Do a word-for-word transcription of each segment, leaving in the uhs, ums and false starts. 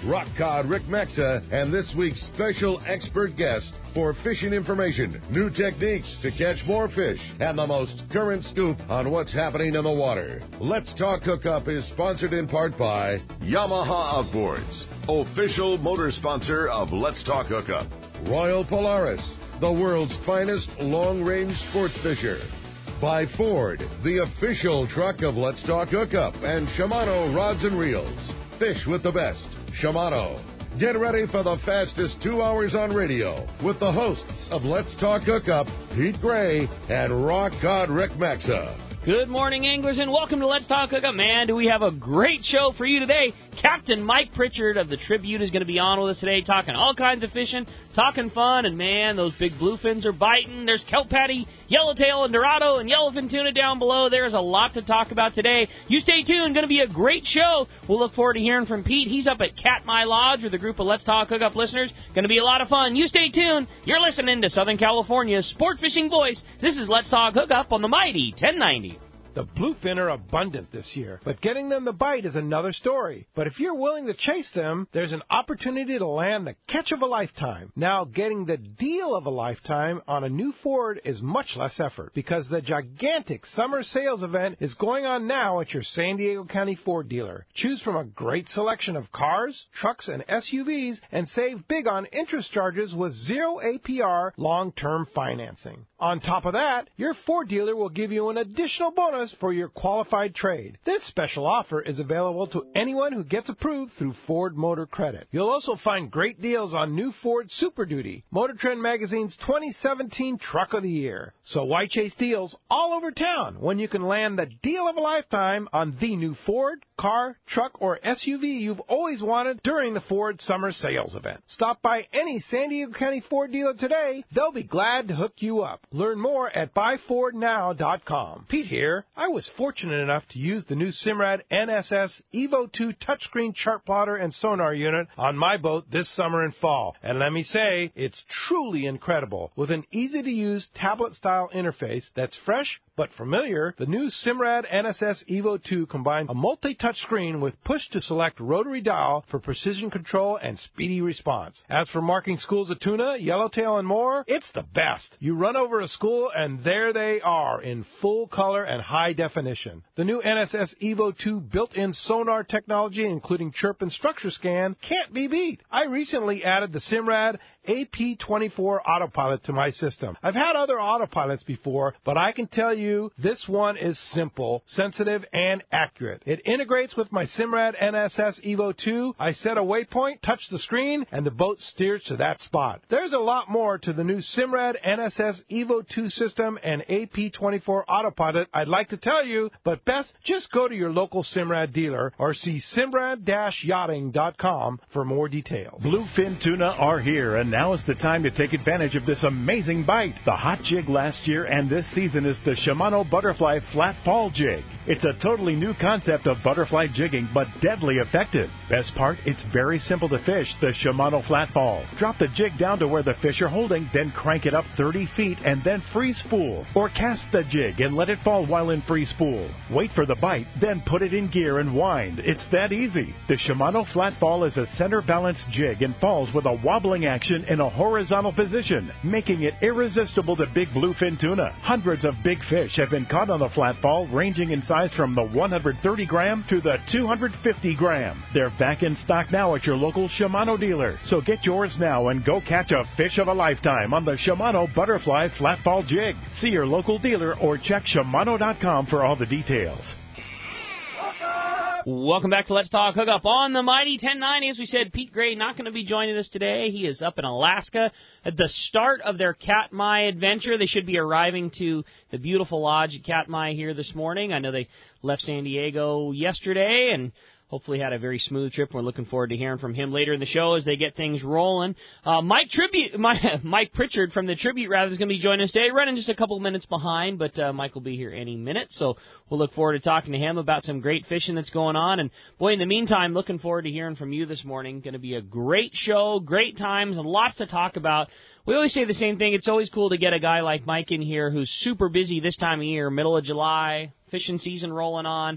Rock Cod Rick Maxa, and this week's special expert guest for fishing information, new techniques to catch more fish, and the most current scoop on what's happening in the water. Let's Talk Hookup is sponsored in part by Yamaha Outboards, official motor sponsor of Let's Talk Hookup. Royal Polaris, the world's finest long-range sports fisher. By Ford, the official truck of Let's Talk Hookup, and Shimano Rods and Reels. Fish with the best. Shimano. Get ready for the fastest two hours on radio with the hosts of Let's Talk Hookup, Pete Gray and Rock Cod Rick Maxa. Good morning, anglers, and welcome to Let's Talk Hookup. Man, do we have a great show for you today. Captain Mike Pritchard of the Tribute is going to be on with us today, talking all kinds of fishing, talking fun, and man, those big bluefins are biting. There's kelp patty, yellowtail, and dorado, and yellowfin tuna down below. There's a lot to talk about today. You stay tuned. Going to be a great show. We'll look forward to hearing from Pete. He's up at Katmai Lodge with a group of Let's Talk Hookup listeners. Going to be a lot of fun. You stay tuned. You're listening to Southern California's sport fishing voice. This is Let's Talk Hookup on the mighty ten ninety. The bluefin are abundant this year, but getting them to bite is another story. But if you're willing to chase them, there's an opportunity to land the catch of a lifetime. Now, getting the deal of a lifetime on a new Ford is much less effort because the gigantic summer sales event is going on now at your San Diego County Ford dealer. Choose from a great selection of cars, trucks, and S U Vs and save big on interest charges with zero A P R long-term financing. On top of that, your Ford dealer will give you an additional bonus for your qualified trade. This special offer is available to anyone who gets approved through Ford Motor Credit. You'll also find great deals on new Ford Super Duty, Motor Trend Magazine's twenty seventeen Truck of the Year. So why chase deals all over town when you can land the deal of a lifetime on the new Ford, car, truck, or S U V you've always wanted during the Ford Summer Sales Event? Stop by any San Diego County Ford dealer today. They'll be glad to hook you up. Learn more at buy ford now dot com. Pete here. I was fortunate enough to use the new Simrad N S S Evo two touchscreen chart plotter and sonar unit on my boat this summer and fall. And let me say, it's truly incredible. With an easy-to-use tablet-style interface that's fresh but familiar, the new Simrad N S S Evo two combines a multi-touch screen with push-to-select rotary dial for precision control and speedy response. As for marking schools of tuna, yellowtail, and more, it's the best. You run over a school, and there they are in full color and high definition. The new N S S Evo two built-in sonar technology, including chirp and structure scan, can't be beat. I recently added the Simrad A P twenty-four autopilot to my system. I've had other autopilots before, but I can tell you this one is simple, sensitive, and accurate. It integrates with my Simrad N S S Evo two. I set a waypoint, touch the screen, and the boat steers to that spot. There's a lot more to the new Simrad N S S Evo two system and A P twenty-four autopilot I'd like to tell you, but best just go to your local Simrad dealer or see simrad dash yachting dot com for more details. Bluefin tuna are here, and now is the time to take advantage of this amazing bite. The hot jig last year and this season is the Shimano Butterfly Flat Fall Jig. It's a totally new concept of butterfly jigging, but deadly effective. Best part, it's very simple to fish the Shimano Flat Fall. Drop the jig down to where the fish are holding, then crank it up thirty feet and then free spool. Or cast the jig and let it fall while in free spool. Wait for the bite, then put it in gear and wind. It's that easy. The Shimano Flat Fall is a center balanced jig and falls with a wobbling action in a horizontal position, making it irresistible to big bluefin tuna. Hundreds of big fish have been caught on the Flat Fall, ranging in size from the one hundred thirty gram to the two hundred fifty gram. They're back in stock now at your local Shimano dealer. So get yours now and go catch a fish of a lifetime on the Shimano Butterfly Flat Fall Jig. See your local dealer or check Shimano dot com for all the details. Welcome back to Let's Talk Hookup on the mighty ten ninety. As we said, Pete Gray not going to be joining us today. He is up in Alaska at the start of their Katmai adventure. They should be arriving to the beautiful lodge at Katmai here this morning. I know they left San Diego yesterday and hopefully had a very smooth trip. We're looking forward to hearing from him later in the show as they get things rolling. Uh, Mike Tribute, my, Mike Pritchard from the Tribute, rather, is going to be joining us today. Running just a couple minutes behind, but uh, Mike will be here any minute. So we'll look forward to talking to him about some great fishing that's going on. And, boy, in the meantime, looking forward to hearing from you this morning. Going to be a great show, great times, and lots to talk about. We always say the same thing. It's always cool to get a guy like Mike in here who's super busy this time of year, middle of July, fishing season rolling on.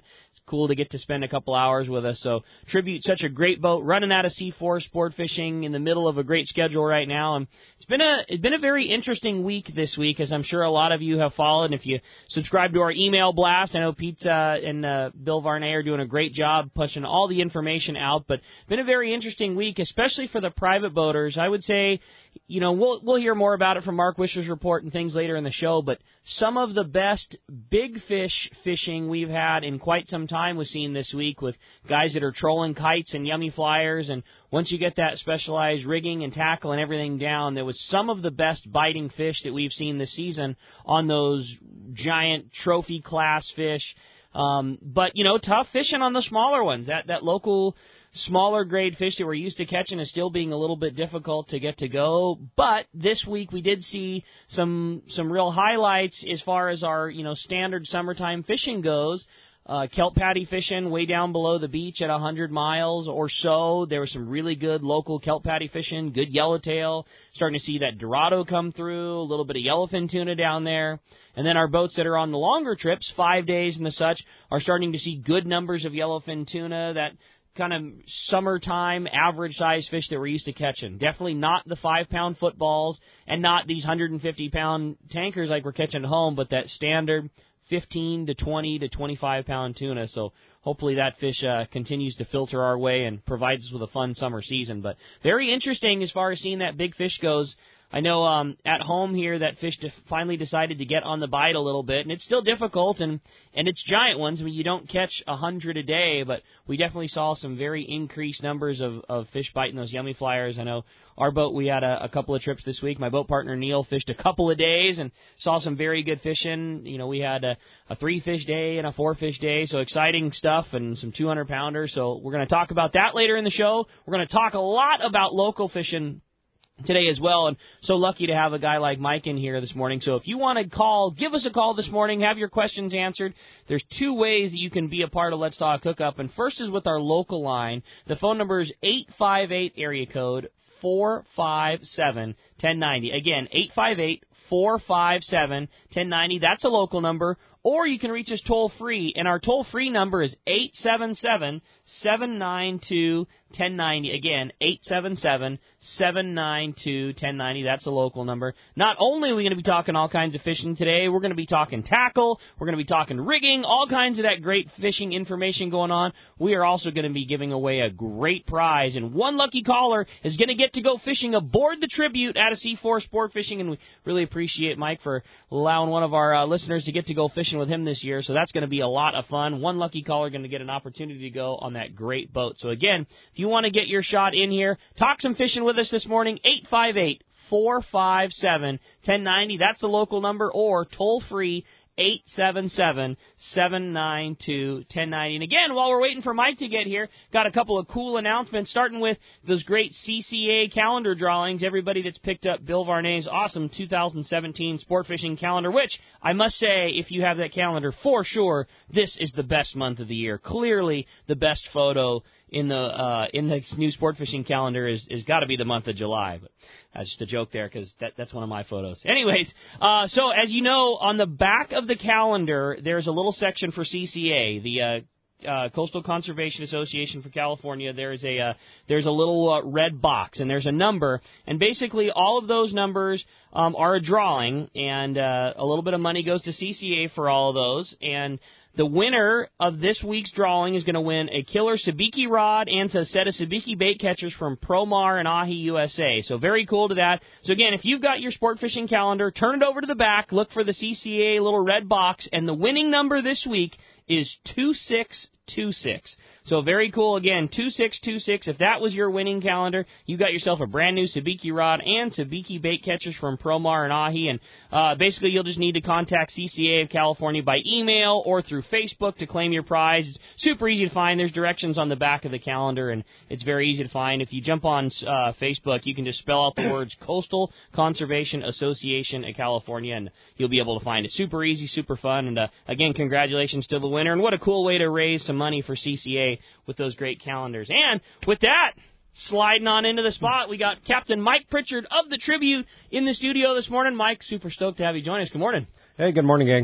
cool to get to spend a couple hours with us. So Tribute, such a great boat, running out of C four Sport Fishing in the middle of a great schedule right now. And it's been a it's been a very interesting week this week, as I'm sure a lot of you have followed. And if you subscribe to our email blast, I know Pete uh, and uh, Bill Varney are doing a great job pushing all the information out. But it's been a very interesting week, especially for the private boaters. I would say, you know, we'll we'll hear more about it from Mark Wisher's report and things later in the show, but some of the best big fish fishing we've had in quite some time was seen this week with guys that are trolling kites and yummy flyers, and once you get that specialized rigging and tackle and everything down, there was some of the best biting fish that we've seen this season on those giant trophy class fish. Um, but, you know, tough fishing on the smaller ones. That that local smaller grade fish that we're used to catching is still being a little bit difficult to get to go. But this week we did see some some real highlights as far as our, you know, standard summertime fishing goes. Uh, kelp patty fishing way down below the beach at one hundred miles or so. There was some really good local kelp patty fishing, good yellowtail. Starting to see that Dorado come through, a little bit of yellowfin tuna down there. And then our boats that are on the longer trips, five days and the such, are starting to see good numbers of yellowfin tuna, that kind of summertime average size fish that we're used to catching. Definitely not the five-pound footballs and not these one hundred fifty pound tankers like we're catching at home, but that standard fifteen to twenty to twenty-five pound tuna. So hopefully that fish uh, continues to filter our way and provides us with a fun summer season. But very interesting as far as seeing that big fish goes. I know um, at home here that fish def- finally decided to get on the bite a little bit, and it's still difficult, and, and it's giant ones. I mean, you don't catch a hundred a day, but we definitely saw some very increased numbers of, of fish biting those yummy flyers. I know our boat, we had a, a couple of trips this week. My boat partner Neil fished a couple of days and saw some very good fishing. You know, we had a, a three-fish day and a four-fish day, so exciting stuff, and some two hundred pounders. So we're going to talk about that later in the show. We're going to talk a lot about local fishing today as well, and so lucky to have a guy like Mike in here this morning. So if you want to call, give us a call this morning, have your questions answered. There's two ways that you can be a part of Let's Talk Hookup, and first is with our local line. The phone number is eight five eight area code four five seven one zero nine zero. Again, eight five eight four five seven one zero nine zero. That's a local number. Or you can reach us toll-free, and our toll-free number is eight seven seven, seven nine two, one zero nine zero. Again, eight seven seven, seven nine two, one zero nine zero. That's a local number. Not only are we going to be talking all kinds of fishing today, we're going to be talking tackle, we're going to be talking rigging, all kinds of that great fishing information going on. We are also going to be giving away a great prize, and one lucky caller is going to get to go fishing aboard the Tribute out of C four Sport Fishing, and we really appreciate Mike for allowing one of our uh, listeners to get to go fishing with him this year, so that's going to be a lot of fun. One lucky caller going to get an opportunity to go on that great boat. So again, if you want to get your shot in here, talk some fishing with us this morning, eight five eight four five seven one zero nine zero. That's the local number, or toll free eight seven seven, seven nine two, one zero nine zero. And again, while we're waiting for Mike to get here, got a couple of cool announcements, starting with those great C C A calendar drawings. Everybody that's picked up Bill Varney's awesome two thousand seventeen Sport Fishing calendar, which I must say, if you have that calendar, for sure, this is the best month of the year. Clearly the best photo in the uh, in the new Sport Fishing calendar is is got to be the month of July. But that's just a joke there, because that, that's one of my photos. Anyways, uh, so as you know, on the back of the calendar, there's a little section for C C A, the uh, uh, Coastal Conservation Association for California. There's a uh, there's a little uh, red box, and there's a number, and basically all of those numbers um, are a drawing, and uh, a little bit of money goes to C C A for all of those, and the winner of this week's drawing is going to win a killer sabiki rod and a set of sabiki bait catchers from Promar and Ahi U S A. So very cool to that. So again, if you've got your sport fishing calendar, turn it over to the back, look for the C C A little red box, and the winning number this week is two six two six. So very cool. Again, two six two six. If that was your winning calendar, you got yourself a brand new sabiki rod and sabiki bait catchers from Promar and Ahi. And uh, basically, you'll just need to contact C C A of California by email or through Facebook to claim your prize. It's super easy to find. There's directions on the back of the calendar, and it's very easy to find. If you jump on uh, Facebook, you can just spell out the words Coastal Conservation Association of California, and you'll be able to find it. Super easy, super fun. And uh, again, congratulations to the winner. And what a cool way to raise some money for C C A with those great calendars. And with that, sliding on into the spot, we got Captain Mike Pritchard of the Tribute in the studio this morning. Mike, super stoked to have you join us. Good morning. Hey, good morning, gang.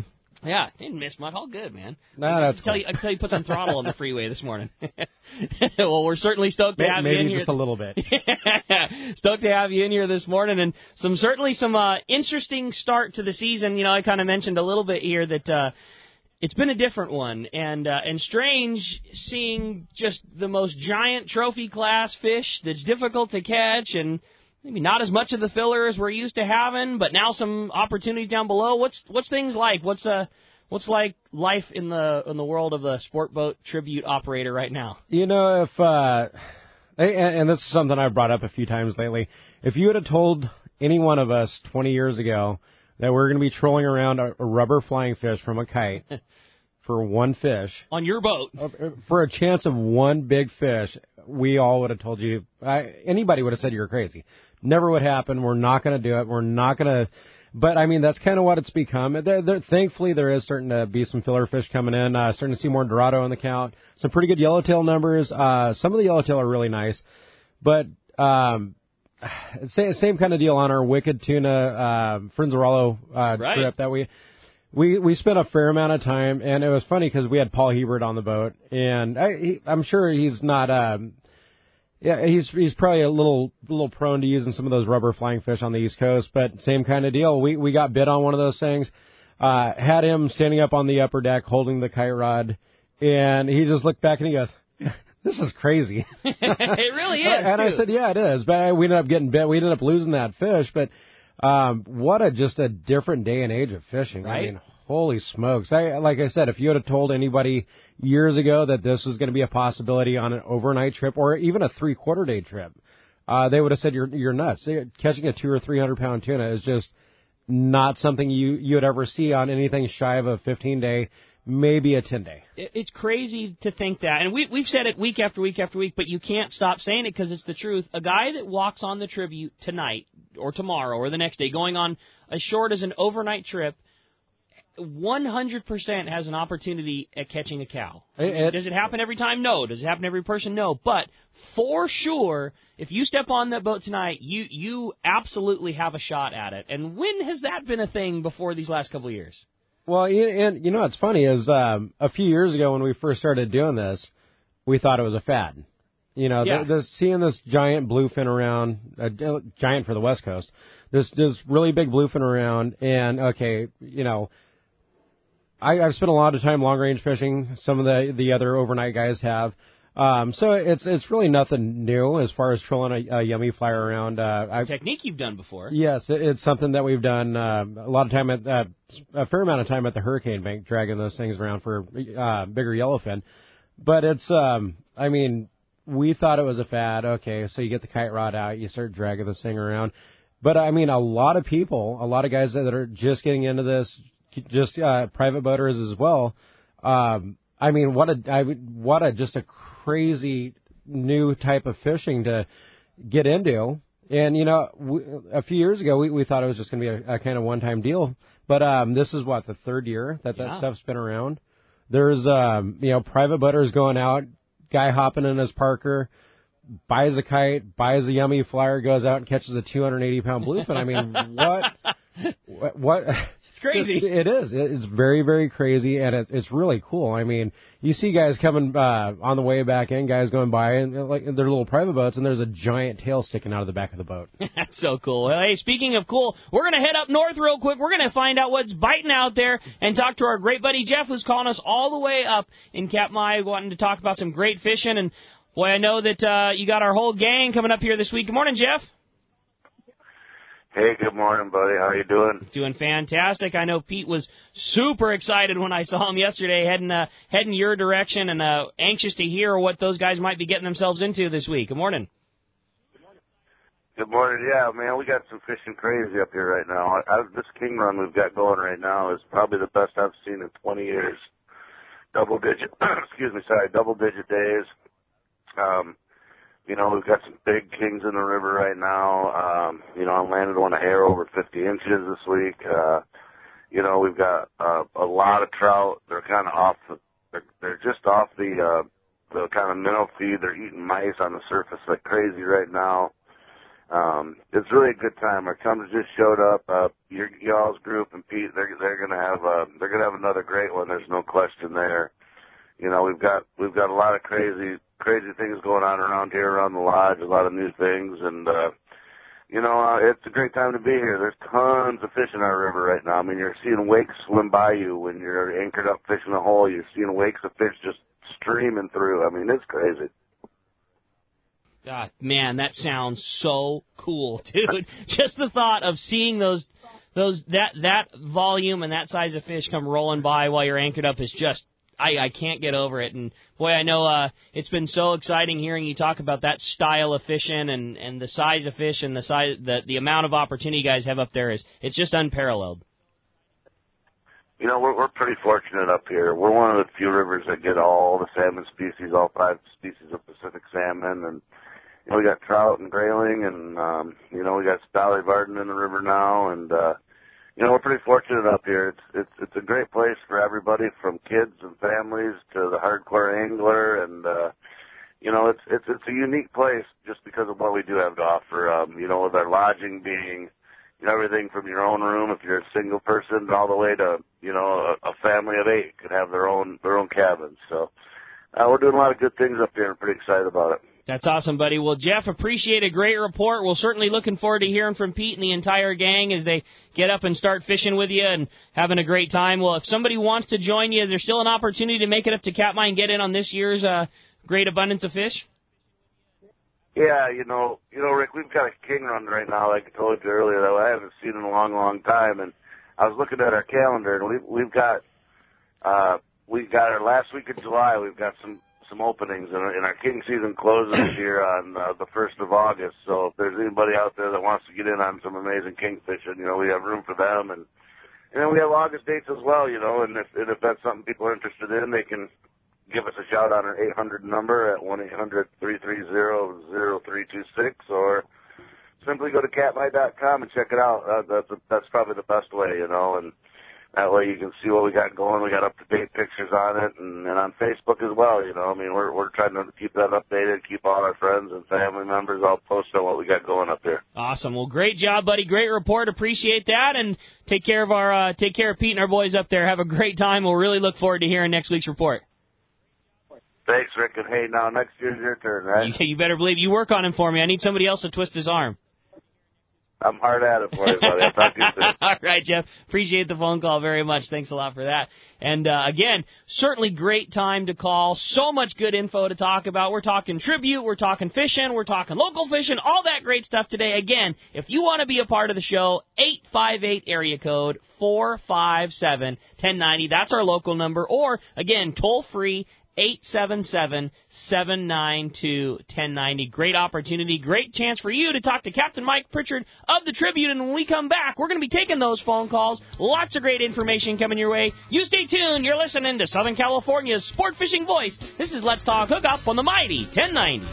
Yeah, didn't miss much. All good, man. No, I that's can tell cool. you, I can tell you put some throttle on the freeway this morning. Well, we're certainly stoked to Maybe, have maybe you in just here. a little bit. Stoked to have you in here this morning, and some certainly some uh, interesting start to the season. You know, I kind of mentioned a little bit here that uh, it's been a different one, and uh, and strange seeing just the most giant trophy class fish that's difficult to catch, and maybe not as much of the filler as we're used to having, but now some opportunities down below. What's what's things like? What's uh what's like life in the in the world of the sport boat tribute operator right now? You know, if uh, and, and this is something I've brought up a few times lately. If you would have told any one of us twenty years ago that we're going to be trolling around a, a rubber flying fish from a kite for one fish On your boat. for a chance of one big fish, we all would have told you. I, anybody would have said you were crazy. Never would happen. We're not going to do it. We're not going to. But, I mean, that's kind of what it's become. There, there, thankfully, there is starting to be some filler fish coming in. Uh, starting to see more Dorado on the count. Some pretty good yellowtail numbers. Uh, some of the yellowtail are really nice. But um, same, same kind of deal on our Wicked Tuna uh, Frinzarello uh, Right. trip that we we we spent a fair amount of time. And it was funny because we had Paul Hebert on the boat. And I, he, I'm sure he's not... Um, Yeah, he's he's probably a little little prone to using some of those rubber flying fish on the East Coast, but same kind of deal. We we got bit on one of those things. Uh, had him standing up on the upper deck holding the kite rod, and he just looked back and he goes, "This is crazy." It really is. And I too. said, "Yeah, it is." But we ended up getting bit. We ended up losing that fish. But um, what a just a different day and age of fishing. Right? I mean, holy smokes! I like I said, if you had told anybody years ago that this was going to be a possibility on an overnight trip or even a three-quarter day trip, uh, they would have said you're you're nuts. Catching a two or three hundred pound tuna is just not something you you would ever see on anything shy of a fifteen day, maybe a ten day. It's crazy to think that, and we, we've said it week after week after week, but you can't stop saying it because it's the truth. A guy that walks on the Tribute tonight or tomorrow or the next day, going on as short as an overnight trip, one hundred percent has an opportunity at catching a cow. It, it, Does it happen every time? No. Does it happen to every person? No. But for sure, if you step on that boat tonight, you you absolutely have a shot at it. And when has that been a thing before these last couple of years? Well, and you know what's funny is um, a few years ago when we first started doing this, we thought it was a fad. You know, Yeah. the, the, seeing this giant bluefin around, uh, giant for the West Coast, this this really big bluefin around, and okay, you know, I, I've spent a lot of time long range fishing. Some of the the other overnight guys have. Um, so it's it's really nothing new as far as trolling a, a yummy flyer around. Uh, I, Technique you've done before. Yes, it, it's something that we've done uh, a lot of time at uh, a fair amount of time at the Hurricane Bank, dragging those things around for uh, bigger yellowfin. But it's, um, I mean, we thought it was a fad. Okay, so you get the kite rod out, you start dragging this thing around. But I mean, a lot of people, a lot of guys that are just getting into this, just uh, private boaters as well. Um, I mean, what a I, what a just a crazy new type of fishing to get into. And, you know, we, a few years ago, we, we thought it was just going to be a, a kind of one-time deal. But um, this is, what, the third year that that Yeah. stuff's been around? There's, um, you know, private boaters going out, guy hopping in his Parker, buys a kite, buys a yummy flyer, goes out and catches a two hundred eighty pound bluefin. I mean, what? what? what It's crazy. It, it is. It's very, very crazy, and it, it's really cool. I mean, you see guys coming uh, on the way back in, guys going by, and like they're little private boats, and there's a giant tail sticking out of the back of the boat. That's so cool. Well, hey, speaking of cool, we're going to head up north real quick. We're going to find out what's biting out there and talk to our great buddy Jeff, who's calling us all the way up in Katmai, wanting to talk about some great fishing. And, boy, I know that uh, you got our whole gang coming up here this week. Good morning, Jeff. Hey, good morning, buddy. How you doing? Doing fantastic. I know Pete was super excited when I saw him yesterday heading uh, heading your direction, and uh, anxious to hear what those guys might be getting themselves into this week. Good morning. Good morning. Yeah, man, we got some fishing crazy up here right now. I, I, this king run we've got going right now is probably the best I've seen in twenty years. Double digit, excuse me, sorry, double digit days. Um, you know, we've got some big kings in the river right now. Um, you know, I landed one a hair over fifty inches this week. Uh, you know, we've got uh, a lot of trout. They're kind of off the, they're, they're just off the, uh, the kind of minnow feed. They're eating mice on the surface like crazy right now. Um, it's really a good time. Our chums just showed up. Uh, your y'all's group and Pete, they're they're gonna have uh, they're gonna have another great one. There's no question there. You know, we've got we've got a lot of crazy crazy things going on around here, around the lodge. A lot of new things, and uh, you know, uh, it's a great time to be here. There's tons of fish in our river right now. I mean, you're seeing wakes swim by you when you're anchored up fishing a hole. You're seeing wakes of fish just streaming through. I mean, it's crazy. God, man, that sounds so cool, dude. Just the thought of seeing those, those that that volume and that size of fish come rolling by while you're anchored up is just, I, I can't get over it. And boy, I know uh, it's been so exciting hearing you talk about that style of fishing and, and the size of fish and the size, the the amount of opportunity you guys have up there is it's just unparalleled. You know, we're we're pretty fortunate up here. We're one of the few rivers that get all the salmon species, all five species of Pacific salmon, and you know, we got trout and grayling, and um, you know, we got Stolly Varden in the river now, and uh, you know, we're pretty fortunate up here. It's it's it's a great place for everybody, from kids and families to the hardcore angler, and uh, you know, it's it's it's a unique place just because of what we do have to offer. Um, you know, with our lodging being, you know, everything from your own room if you're a single person, all the way to, you know, a, a family of eight could have their own their own cabins. So uh, we're doing a lot of good things up here, and pretty excited about it. That's awesome, buddy. Well, Jeff, appreciate a great report. We're certainly looking forward to hearing from Pete and the entire gang as they get up and start fishing with you and having a great time. Well, if somebody wants to join you, is there still an opportunity to make it up to Katmai and get in on this year's uh, great abundance of fish? Yeah, you know, you know, Rick, we've got a king run right now, like I told you earlier, that I haven't seen in a long, long time. And I was looking at our calendar, and we've we've got uh, we got our last week of July. We've got some. some openings, and, and our king season closes here on uh, the first of August. So if there's anybody out there that wants to get in on some amazing king fishing, you know, we have room for them. And, and then we have August dates as well, you know, and if, and if that's something people are interested in, they can give us a shout on our eight hundred number at one eight hundred, three three zero, zero three two six, or simply go to katmai dot com and check it out. Uh, that's, that's probably the best way, you know, and that way you can see what we got going. We got up-to-date pictures on it, and, and on Facebook as well, you know. I mean, we're we're trying to keep that updated, keep all our friends and family members all posted on what we got going up there. Awesome. Well, great job, buddy. Great report. Appreciate that, and take care of our uh, take care of Pete and our boys up there. Have a great time. We'll really look forward to hearing next week's report. Thanks, Rick. And hey, now next year's your turn, right? You, you better believe you work on him for me. I need somebody else to twist his arm. I'm hard at it for you, buddy. I'll talk to you soon. All right, Jeff. Appreciate the phone call very much. Thanks a lot for that. And, uh, again, certainly great time to call. So much good info to talk about. We're talking tribute. We're talking fishing. We're talking local fishing. All that great stuff today. Again, if you want to be a part of the show, eight five eight area code four five seven, one oh nine oh. That's our local number. Or, again, toll free, eight seven seven, seven nine two, one oh nine oh. Great opportunity, great chance for you to talk to Captain Mike Pritchard of the Tribune. And when we come back, we're going to be taking those phone calls. Lots of great information coming your way. You stay tuned. You're listening to Southern California's sport fishing voice. This is Let's Talk Hookup on the mighty ten ninety.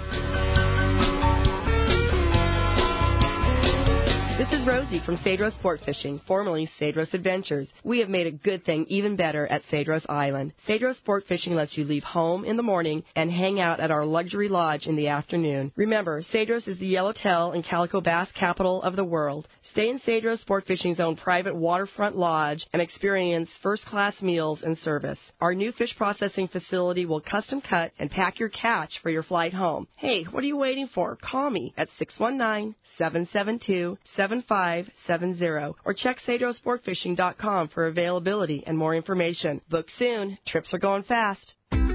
This is Rosie from Cedros Sport Fishing, formerly Cedros Adventures. We have made a good thing even better at Cedros Island. Cedros Sport Fishing lets you leave home in the morning and hang out at our luxury lodge in the afternoon. Remember, Cedros is the Yellowtail and Calico Bass capital of the world. Stay in Cedros Sport Fishing's own private waterfront lodge and experience first-class meals and service. Our new fish processing facility will custom cut and pack your catch for your flight home. Hey, what are you waiting for? Call me at six one nine, seven seven two, seven five seven zero or check cedros sport fishing dot com for availability and more information. Book soon. Trips are going fast.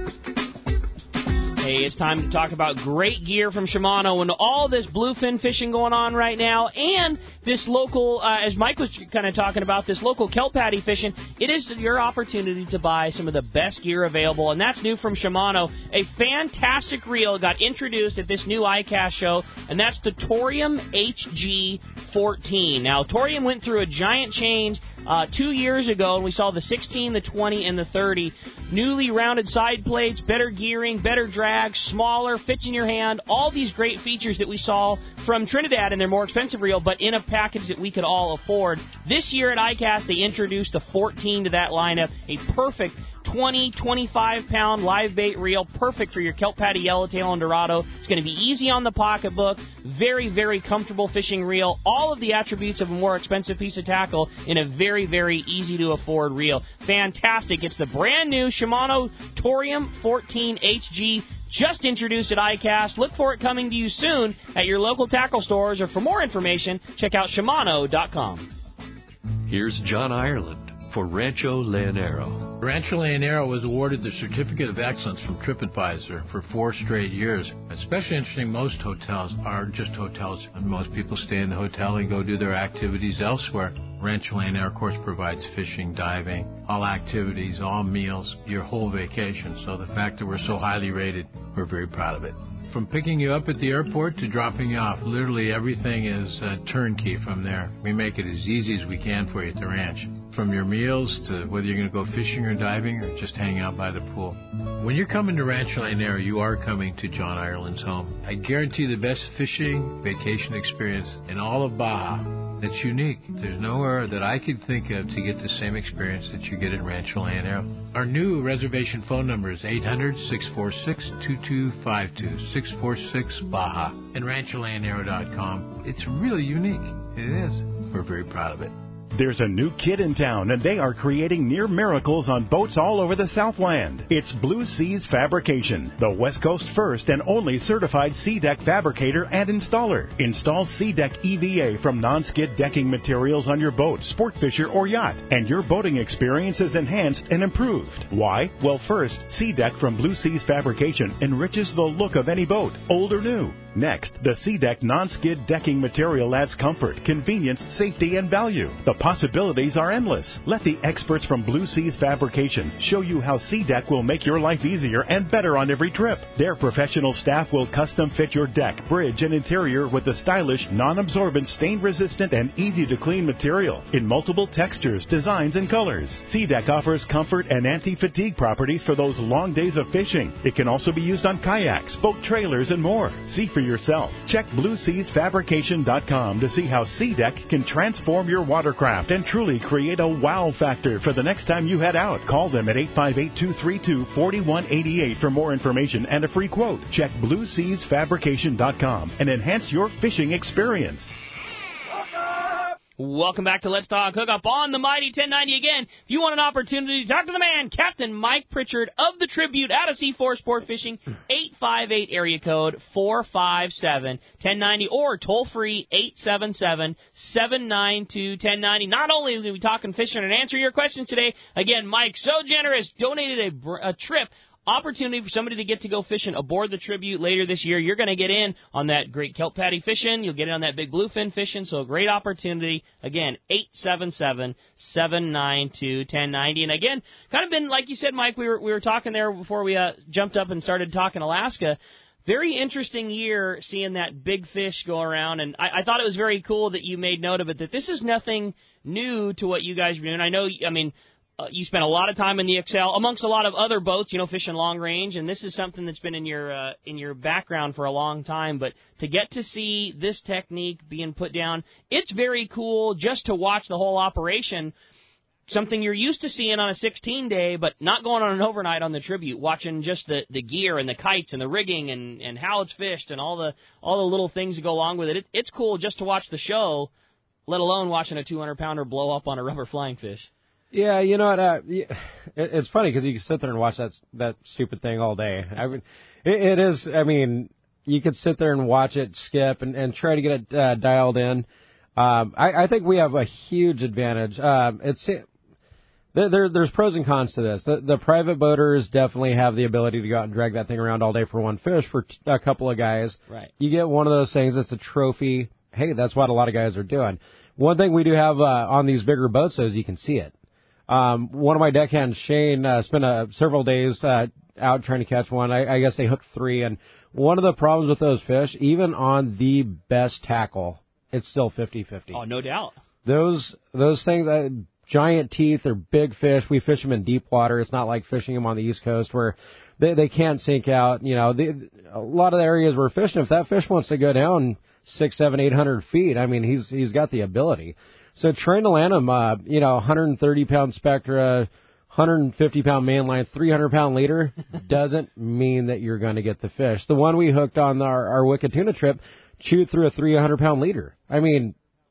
Hey, it's time to talk about great gear from Shimano and all this bluefin fishing going on right now, and this local, uh, as Mike was kind of talking about, this local kelp patty fishing. It is your opportunity to buy some of the best gear available, and that's new from Shimano. A fantastic reel got introduced at this new iCast show, and that's the Torium H G fourteen. Now, Torium went through a giant change uh, two years ago, and we saw the sixteen, the twenty, and the thirty. Newly rounded side plates, better gearing, better drag, smaller, fits in your hand, all these great features that we saw from Trinidad in their more expensive reel, but in a package that we could all afford. This year at iCast, they introduced the fourteen to that lineup, a perfect twenty, twenty-five pound live bait reel, perfect for your kelp patty, yellowtail, and dorado. It's going to be easy on the pocketbook, very, very comfortable fishing reel, all of the attributes of a more expensive piece of tackle in a very, very easy-to-afford reel. Fantastic. It's the brand new Shimano Torium fourteen H G, just introduced at ICAST. Look for it coming to you soon at your local tackle stores, or for more information, check out Shimano dot com. Here's John Ireland for Rancho Leonero. Rancho Leonero was awarded the Certificate of Excellence from TripAdvisor for four straight years. Especially interesting, most hotels are just hotels, and most people stay in the hotel and go do their activities elsewhere. Rancho Leonero, of course, provides fishing, diving, all activities, all meals, your whole vacation. So the fact that we're so highly rated, we're very proud of it. From picking you up at the airport to dropping you off, literally everything is uh, turnkey from there. We make it as easy as we can for you at the ranch. From your meals to whether you're going to go fishing or diving or just hang out by the pool. When you're coming to Rancho Leonero, you are coming to John Ireland's home. I guarantee the best fishing vacation experience in all of Baja. That's unique. There's nowhere that I could think of to get the same experience that you get at Rancho Leonero. Our new reservation phone number is eight hundred, six four six, two two five two, six four six Baja, and rancho leonero dot com. It's really unique. It is. We're very proud of it. There's a new kid in town, and they are creating near miracles on boats all over the Southland. It's Blue Seas Fabrication, the West Coast first and only certified sea-deck fabricator and installer. Install sea-deck E V A from non-skid decking materials on your boat, sport fisher, or yacht, and your boating experience is enhanced and improved. Why? Well, first, sea-deck from Blue Seas Fabrication enriches the look of any boat, old or new. Next, the SeaDeck non-skid decking material adds comfort, convenience, safety, and value. The possibilities are endless. Let the experts from Blue Seas Fabrication show you how SeaDeck will make your life easier and better on every trip. Their professional staff will custom fit your deck, bridge, and interior with the stylish, non-absorbent, stain-resistant, and easy-to-clean material in multiple textures, designs, and colors. SeaDeck offers comfort and anti-fatigue properties for those long days of fishing. It can also be used on kayaks, boat trailers, and more. See for yourself. Check blue seas fabrication dot com to see how SeaDeck can transform your watercraft and truly create a wow factor for the next time you head out. Call them at eight five eight, two three two, four one eight eight for more information and a free quote. Check blue seas fabrication dot com and enhance your fishing experience. Welcome back to Let's Talk Hookup on the Mighty ten ninety again. If you want an opportunity to talk to the man, Captain Mike Pritchard of the Tribute out of C four Sport Fishing, eight five eight area code four five seven, one zero nine zero or toll free eight seven seven, seven nine two, one zero nine zero. Not only are we going to be talking fishing and answering your questions today, again, Mike, so generous, donated a, a trip. Opportunity for somebody to get to go fishing aboard the Tribute later this year. You're going to get in on that great kelp patty fishing. You'll get in on that big bluefin fishing. So a great opportunity. Again, eight seven seven, seven nine two, one zero nine zero. And again, kind of been, like you said, Mike, we were we were talking there before we uh, jumped up and started talking Alaska. Very interesting year seeing that big fish go around. And I, I thought it was very cool that you made note of it, that this is nothing new to what you guys are doing. I know, I mean, Uh, you spent a lot of time in the Excel amongst a lot of other boats, you know, fishing long range, and this is something that's been in your uh, in your background for a long time. But to get to see this technique being put down, it's very cool just to watch the whole operation. Something you're used to seeing on a sixteen day, but not going on an overnight on the Tribute. Watching just the, the gear and the kites and the rigging and, and how it's fished and all the all the little things that go along with it. it. It's cool just to watch the show, let alone watching a two hundred pounder blow up on a rubber flying fish. Yeah, you know what? Uh, it, it's funny because you can sit there and watch that that stupid thing all day. I mean, it, it is. I mean, you could sit there and watch it skip and, and try to get it uh, dialed in. Um, I, I think we have a huge advantage. Um, it's there, there. There's pros and cons to this. The, the private boaters definitely have the ability to go out and drag that thing around all day for one fish for t- a couple of guys. Right. You get one of those things that's a trophy. Hey, that's what a lot of guys are doing. One thing we do have uh, on these bigger boats, though, is you can see it. Um, one of my deckhands, Shane, uh, spent uh, several days uh, out trying to catch one. I, I guess they hooked three, and one of the problems with those fish, even on the best tackle, it's still fifty-fifty. Oh, no doubt. Those those things, uh, giant teeth, they're big fish. We fish them in deep water. It's not like fishing them on the East Coast where they they can't sink out. You know, the, a lot of the areas we're fishing, if that fish wants to go down six, seven, eight hundred feet, I mean, he's he's got the ability. So trying to land them, uh, you know, one hundred thirty pound Spectra, one hundred fifty pound mainline, three hundred pound leader doesn't mean that you're going to get the fish. The one we hooked on our, our Wicked Tuna trip chewed through a three hundred pound leader. I mean,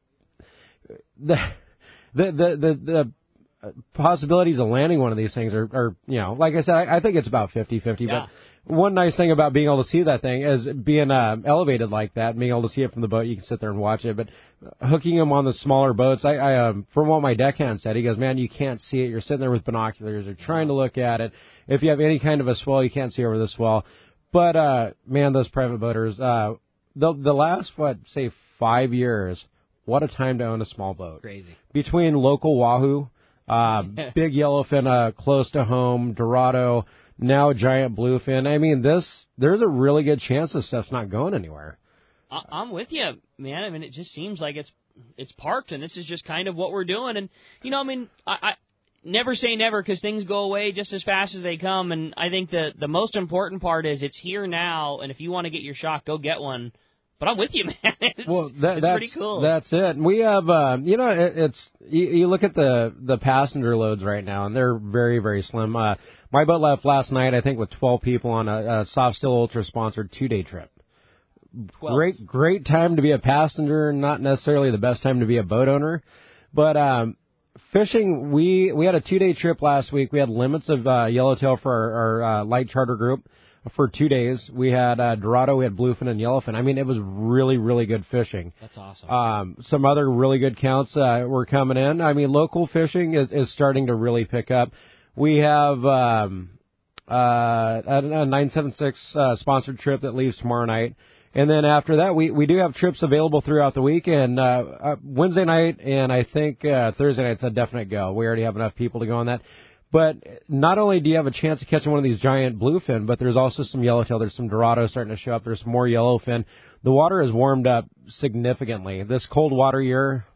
the the the the, the possibilities of landing one of these things are, are you know, like I said, I, I think it's about fifty-fifty. Yeah. But one nice thing about being able to see that thing is being uh, elevated like that, and being able to see it from the boat. You can sit there and watch it. But hooking them on the smaller boats, I, I um, from what my deckhand said, he goes, man, you can't see it. You're sitting there with binoculars. You're trying to look at it. If you have any kind of a swell, you can't see over the swell. But, uh, man, those private boaters, uh, the, the last, what, say five years, what a time to own a small boat. Crazy. Between local wahoo, Uh, big yellowfin uh, close to home, Dorado, now giant bluefin. I mean, this, there's a really good chance this stuff's not going anywhere. I, I'm with you, man. I mean, it just seems like it's it's parked, and this is just kind of what we're doing. And, you know, I mean, I, I never say never because things go away just as fast as they come. And I think the, the most important part is it's here now, and if you want to get your shot, go get one. But I'm with you, man. It's, well, that, it's that's pretty cool. That's it. We have, uh, you know, it, it's you, you look at the the passenger loads right now, and they're very, very slim. Uh, my boat left last night, I think, with twelve people on a, a Soft Still Ultra sponsored two day trip. twelve. Great, great time to be a passenger. Not necessarily the best time to be a boat owner, but um, fishing. We we had a two day trip last week. We had limits of uh, yellowtail for our, our uh, light charter group. For two days, we had uh, Dorado, we had bluefin and yellowfin. I mean, it was really, really good fishing. That's awesome. Um, some other really good counts uh, were coming in. I mean, local fishing is, is starting to really pick up. We have um, uh, a, a nine seven six uh, sponsored trip that leaves tomorrow night. And then after that, we, we do have trips available throughout the week. And uh, uh, Wednesday night and I think uh, Thursday night's a definite go. We already have enough people to go on that. But not only do you have a chance of catching one of these giant bluefin, but there's also some yellowtail. There's some Dorado starting to show up. There's some more yellowfin. The water has warmed up significantly. This cold water year,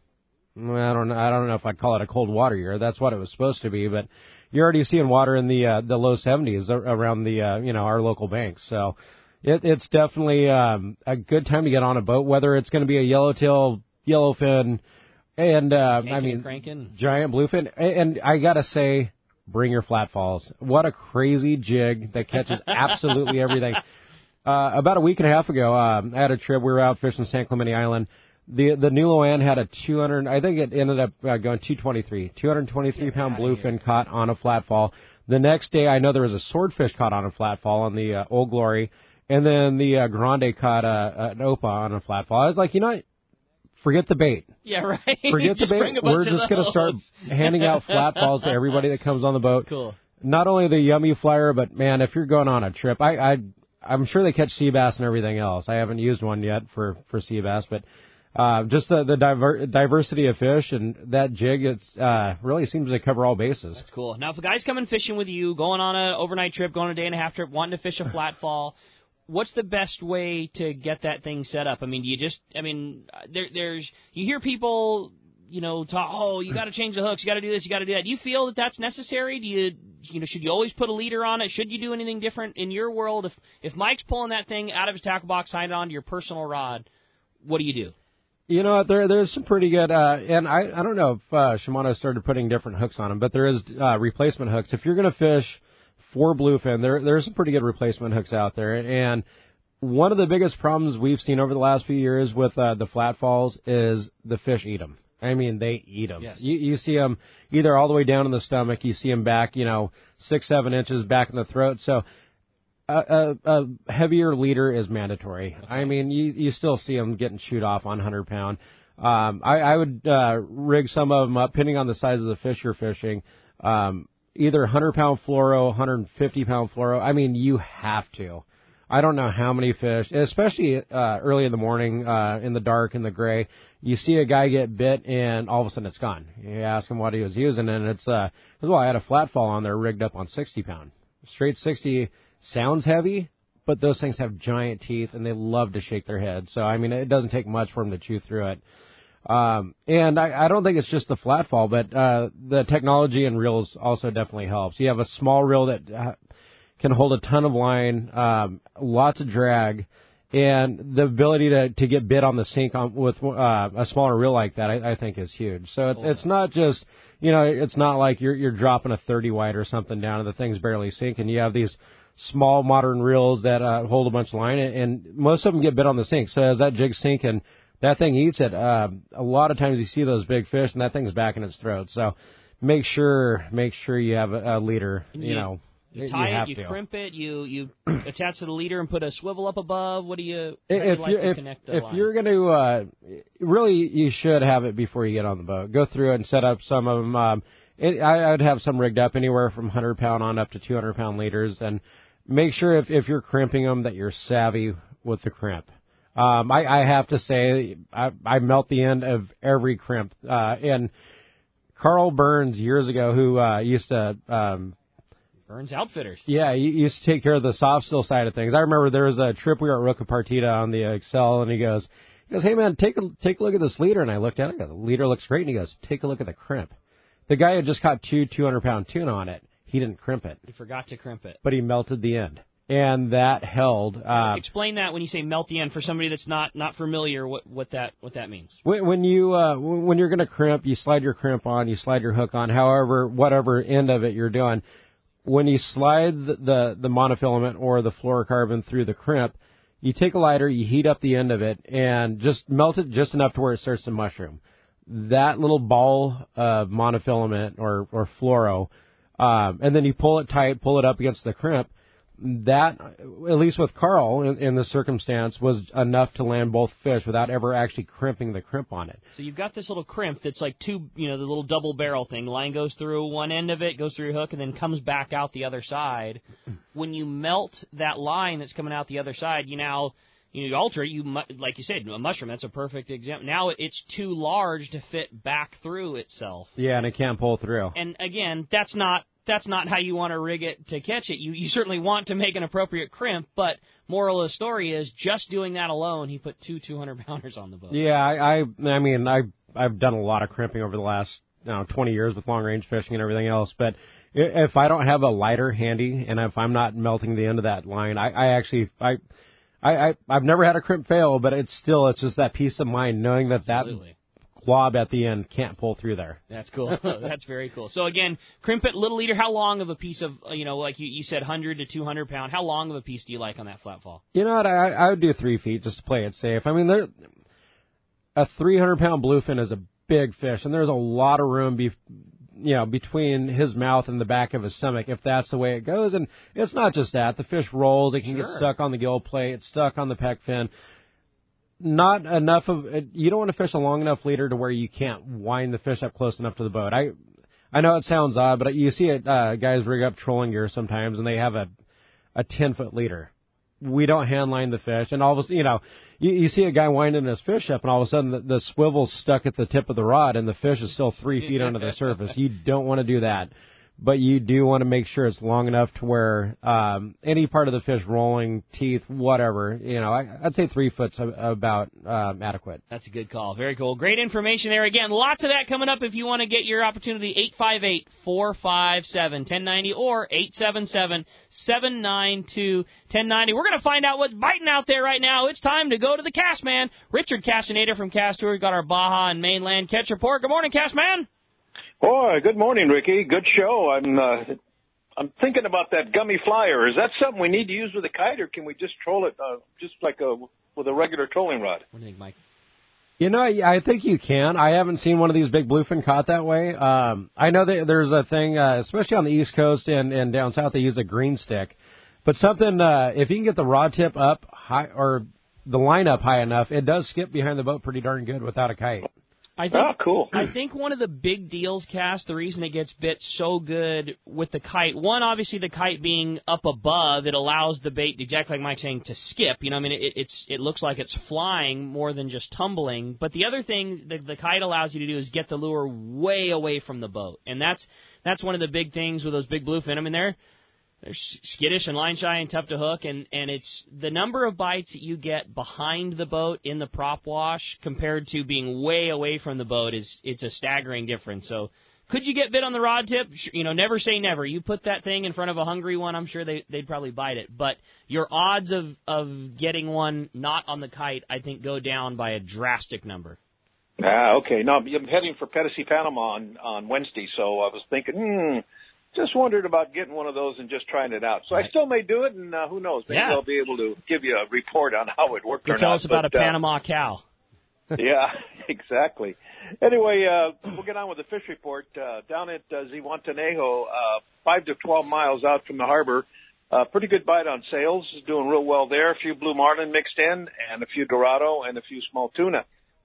I don't know, I don't know if I'd call it a cold water year. That's what it was supposed to be, but you're already seeing water in the uh, the low seventies around the uh, you know our local banks. So it, it's definitely um, a good time to get on a boat, whether it's going to be a yellowtail, yellowfin, and uh, I mean cranking. Giant bluefin. And I gotta say, bring your flat falls. What a crazy jig that catches absolutely everything. Uh, about a week and a half ago, um, I had a trip. We were out fishing San Clemente Island. The the new Luan had a two hundred, I think it ended up uh, going two twenty-three, two twenty-three pound bluefin caught on a flat fall. The next day, I know there was a swordfish caught on a flat fall on the uh, Old Glory. And then the uh, Grande caught uh, an Opa on a flat fall. I was like, you know what? Forget the bait. Yeah, right. Forget the Just bait. bring a bunch We're of just going to those. start handing out flat falls to everybody that comes on the boat. That's cool. Not only the Yummy Flyer, but man, if you're going on a trip, I, I I'm sure they catch sea bass and everything else. I haven't used one yet for for sea bass, but uh, just the the diver- diversity of fish and that jig, it's uh, really seems to cover all bases. That's cool. Now, if a guy's coming fishing with you, going on an overnight trip, going on a day and a half trip, wanting to fish a flat fall, what's the best way to get that thing set up? I mean, do you just, I mean, there, there's, you hear people, you know, talk, oh, you got to change the hooks, you got to do this, you got to do that. Do you feel that that's necessary? Do you, you know, should you always put a leader on it? Should you do anything different in your world? If if Mike's pulling that thing out of his tackle box, tied it onto your personal rod, what do you do? You know, there there's some pretty good, uh, and I I don't know if uh, Shimano started putting different hooks on them, but there is uh, replacement hooks. If you're going to fish for bluefin, there there's some pretty good replacement hooks out there. And one of the biggest problems we've seen over the last few years with uh, the flat falls is the fish eat them. I mean, they eat them. Yes. You, you see them either all the way down in the stomach, you see them back, you know, six, seven inches back in the throat. So a, a, a heavier leader is mandatory. Okay. I mean, you, you still see them getting chewed off on one hundred pound. Um, I, I would uh, rig some of them up, depending on the size of the fish you're fishing, um, either one hundred pound fluoro, one hundred fifty pound fluoro. I mean, you have to. I don't know how many fish, especially uh, early in the morning, uh, in the dark, in the gray. You see a guy get bit, and all of a sudden it's gone. You ask him what he was using, and it's, uh, well, I had a flat fall on there rigged up on sixty pound. Straight sixty sounds heavy, but those things have giant teeth, and they love to shake their head. So, I mean, it doesn't take much for them to chew through it. Um, and I, I don't think it's just the flat fall, but uh, the technology in reels also definitely helps. You have a small reel that uh, can hold a ton of line, um, lots of drag, And the ability to, to get bit on the sink on, with uh, a smaller reel like that, I, I think is huge. So it's, it's not just, you know, it's not like you're you're dropping a thirty wide or something down and the thing's barely sinking. You have these small modern reels that uh, hold a bunch of line, and most of them get bit on the sink. So as that jig's sinking, that thing eats it. Uh, a lot of times you see those big fish, and that thing's back in its throat. So make sure make sure you have a, a leader, you, you know. You tie you it, you to. crimp it, you you attach to the leader and put a swivel up above. What do you, if do you like you're, to if, connect the if line? you're going to, uh, really, you should have it before you get on the boat. Go through it and set up some of them. Um, it, I, I would have some rigged up anywhere from one hundred pound on up to two hundred pound leaders, and make sure if, if you're crimping them that you're savvy with the crimp. Um, I, I have to say, I, I melt the end of every crimp. Uh, and Carl Burns years ago, who uh, used to um, Burns Outfitters. Yeah, he used to take care of the soft still side of things. I remember there was a trip we were at Roca Partida on the Excel, and he goes, he goes, hey man, take a take a look at this leader. And I looked at it. I go, the leader looks great. And he goes, take a look at the crimp. The guy had just caught two two hundred pound tuna on it. He didn't crimp it. He forgot to crimp it. But he melted the end. And that held. Uh, Explain that when you say melt the end for somebody that's not, not familiar what, what that what that means. When, when you uh, when you're going to crimp, you slide your crimp on, you slide your hook on, however, whatever end of it you're doing. When you slide the, the the monofilament or the fluorocarbon through the crimp, you take a lighter, you heat up the end of it, and just melt it just enough to where it starts to mushroom. That little ball of monofilament or or fluoro, um, and then you pull it tight, pull it up against the crimp. That, at least with Carl in, in this circumstance, was enough to land both fish without ever actually crimping the crimp on it. So you've got this little crimp that's like two, you know, the little double barrel thing. The line goes through one end of it, goes through your hook, and then comes back out the other side. When you melt that line that's coming out the other side, you now, you know, you alter it. You, like you said, a mushroom, that's a perfect example. Now it's too large to fit back through itself. Yeah, and it can't pull through. And again, that's not that's not how you want to rig it to catch it. You you certainly want to make an appropriate crimp, but moral of the story is just doing that alone, he put two two hundred pounders on the boat. Yeah, I I, I mean, I, I've done a lot of crimping over the last you know, twenty years with long-range fishing and everything else, but if I don't have a lighter handy and if I'm not melting the end of that line, I, I actually, I, I, I, I've never had a crimp fail, but it's still, it's just that peace of mind knowing that Absolutely. that glob at the end can't pull through there. That's cool. That's very cool. So again, crimp it, little leader. How long of a piece of, you know, like you, you said, one hundred to two hundred pound. How long of a piece do you like on that flat fall? You know what? I, I would do three feet just to play it safe. I mean, there, a three hundred pound bluefin is a big fish, and there's a lot of room, be, you know, between his mouth and the back of his stomach if that's the way it goes. And it's not just that. The fish rolls. It can Sure. get stuck on the gill plate. It's stuck on the pec fin. Not enough of you don't want to fish a long enough leader to where you can't wind the fish up close enough to the boat. I I know it sounds odd, but you see it uh, guys rig up trolling gear sometimes, and they have a a ten foot leader. We don't hand line the fish, and all of a sudden, you know, you, you see a guy winding his fish up, and all of a sudden the, the swivel's stuck at the tip of the rod, and the fish is still three feet under the surface. You don't want to do that. But you do want to make sure it's long enough to where um, any part of the fish rolling, teeth, whatever, you know, I, I'd say three foot's about um, adequate. That's a good call. Very cool. Great information there. Again, lots of that coming up if you want to get your opportunity. eight five eight, four five seven, one oh nine oh or eight seven seven, seven nine two, one oh nine oh. We're going to find out what's biting out there right now. It's time to go to the Cast Man. Richard Castaneda from Cast Tour. We've got our Baja and Mainland Catch Report. Good morning, Cast Man. Boy, good morning, Ricky. Good show. I'm uh, I'm thinking about that gummy flyer. Is that something we need to use with a kite, or can we just troll it uh, just like a with a regular trolling rod? What do you think, Mike? You know, I think you can. I haven't seen one of these big bluefin caught that way. Um, I know that there's a thing, uh, especially on the East Coast and, and down south, they use a green stick. But something, uh, if you can get the rod tip up high or the line up high enough, it does skip behind the boat pretty darn good without a kite. I think, oh, cool. I think one of the big deals, Cass, the reason it gets bit so good with the kite, one, obviously the kite being up above, it allows the bait, exactly like Mike's saying, to skip. You know, I mean, it, it's it looks like it's flying more than just tumbling. But the other thing that the kite allows you to do is get the lure way away from the boat. And that's that's one of the big things with those big bluefin. I mean, they're They're skittish and line shy and tough to hook, and, and it's the number of bites that you get behind the boat in the prop wash compared to being way away from the boat is it's a staggering difference. So Could you get bit on the rod tip? You know, never say never. You put that thing in front of a hungry one, I'm sure they, they'd probably bite it. But your odds of, of getting one not on the kite, I think, go down by a drastic number. Ah, okay. No, I'm heading for Pedicey, Panama on, on Wednesday, so I was thinking, hmm, just wondered about getting one of those and just trying it out. So right. I still may do it, and uh, who knows? Maybe yeah. I'll be able to give you a report on how it worked you or tell not. us about but, a uh, Panama cow. Yeah, exactly. Anyway, uh, we'll get on with the fish report. Uh, down at uh, Zihuatanejo, uh, five to twelve miles out from the harbor, uh, pretty good bite on sales. Doing real well there. A few blue marlin mixed in, and a few dorado, and a few small tuna.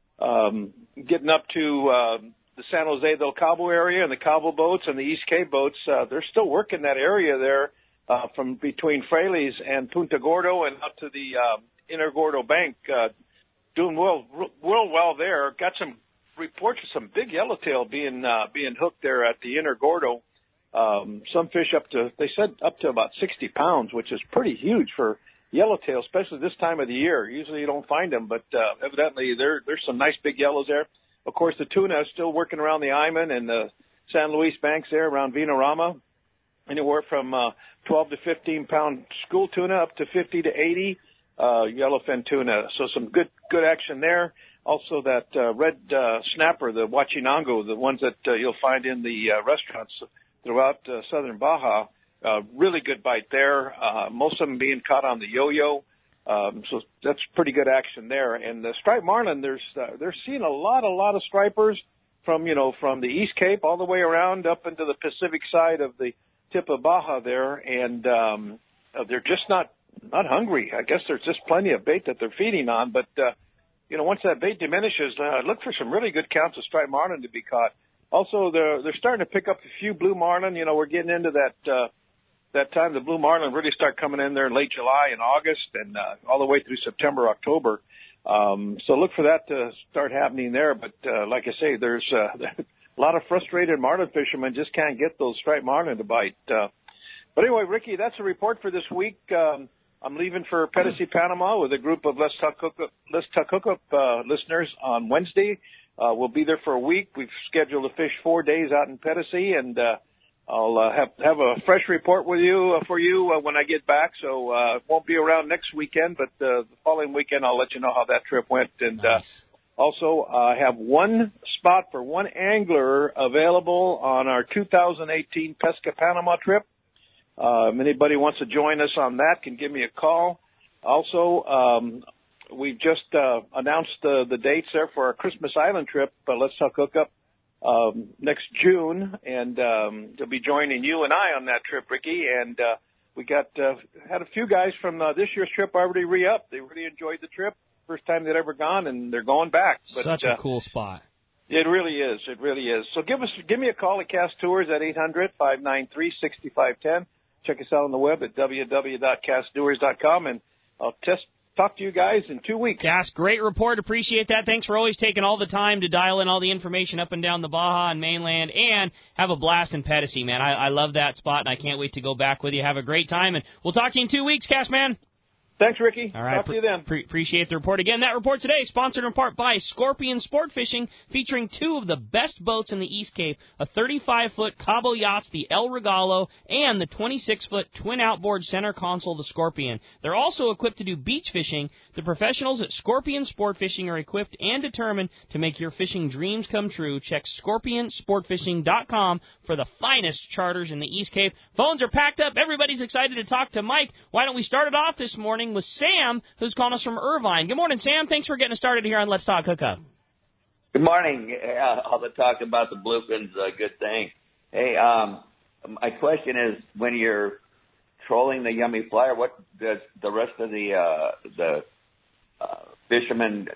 Um, getting up to uh, the San Jose del Cabo area and the Cabo boats and the East Cape boats, uh, they're still working that area there uh, from between Frailes and Punta Gordo and up to the uh, Inner Gordo Bank. Uh, doing well, real well there. Got some reports of some big yellowtail being uh, being hooked there at the Inner Gordo. Um, some fish up to, they said up to about sixty pounds, which is pretty huge for yellowtail, especially this time of the year. Usually you don't find them, but uh, evidently there there's some nice big yellows there. Of course, the tuna is still working around the Iman and the San Luis banks there around Vinarama. Anywhere from uh, twelve to fifteen pound school tuna up to fifty to eighty uh, yellowfin tuna. So some good good action there. Also that uh, red uh, snapper, the Huachinango, the ones that uh, you'll find in the uh, restaurants throughout uh, southern Baja. Uh, really good bite there. Uh, most of them being caught on the yo-yo. Um, so that's pretty good action there. And the striped marlin, there's uh, they're seeing a lot, a lot of stripers from, you know, from the East Cape all the way around up into the Pacific side of the tip of Baja there. And um, uh, they're just not, not hungry. I guess there's just plenty of bait that they're feeding on. But, uh, you know, once that bait diminishes, uh, look for some really good counts of striped marlin to be caught. Also, they're, they're starting to pick up a few blue marlin. You know, we're getting into that uh, that time. The blue marlin really start coming in there in late July and August and uh, all the way through September, October. Um, so look for that to start happening there. But uh, like I say, there's uh, a lot of frustrated marlin fishermen just can't get those striped marlin to bite. Uh, but anyway, Ricky, that's a report for this week. Um, I'm leaving for Pedicey, Panama with a group of Let's Talk Hookup, Let's Talk Hookup uh, listeners on Wednesday. Uh, we'll be there for a week. We've scheduled to fish four days out in Pedicey, and uh, I'll uh, have have a fresh report with you uh, for you uh, when I get back. So uh, it won't be around next weekend, but uh, the following weekend I'll let you know how that trip went. And nice. uh, also, uh, I have one spot for one angler available on our two thousand eighteen Pesca Panama trip. Uh, if anybody wants to join us on that, can give me a call. Also, um, we just uh, announced uh, the dates there for our Christmas Island trip. Uh, Let's Talk Hookup um, next June, and um, they'll be joining you and I on that trip, Ricky. And uh, we got uh, had a few guys from uh, this year's trip already re-up. They really enjoyed the trip, first time they'd ever gone, and they're going back. But, Such a uh, cool spot. It really is. It really is. So give us, give me a call at Cast Tours at eight hundred, five nine three, six five one zero. Check us out on the web at w w w dot cast tours dot com, and I'll test. Talk to you guys in two weeks. Cass, great report. Appreciate that. Thanks for always taking all the time to dial in all the information up and down the Baja and mainland, and have a blast in Pedicey, man. I, I love that spot, and I can't wait to go back with you. Have a great time, and we'll talk to you in two weeks, Cass, man. Thanks, Ricky. All right. Talk to you then. Pre- appreciate the report. Again, that report today sponsored in part by Scorpion Sport Fishing, featuring two of the best boats in the East Cape, a thirty-five foot Cabo Yachts, the El Regalo, and the twenty-six foot twin outboard center console, the Scorpion. They're also equipped to do beach fishing. The professionals at Scorpion Sport Fishing are equipped and determined to make your fishing dreams come true. Check scorpion sport fishing dot com for the finest charters in the East Cape. Phones are packed up. Everybody's excited to talk to Mike. Why don't we start it off this morning with Sam, who's calling us from Irvine. Good morning, Sam. Thanks for getting us started here on Let's Talk Hookup. Good morning. Uh, all the talk about the bluefins, a uh, good thing. Hey, um, my question is, when you're trolling the Yummy Flyer, what does the rest of the uh, the uh, fishermen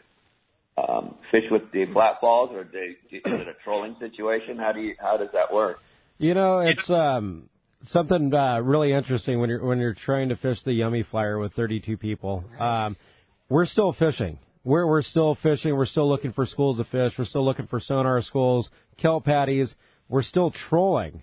um, fish with the flat balls, or they, is it a trolling situation? How do you how does that work? You know, it's um. Something uh, really interesting when you're when you're trying to fish the Yummy Flyer with thirty-two people. Um, we're still fishing. We're we're still fishing. We're still looking for schools of fish. We're still looking for sonar schools, kelp patties. We're still trolling.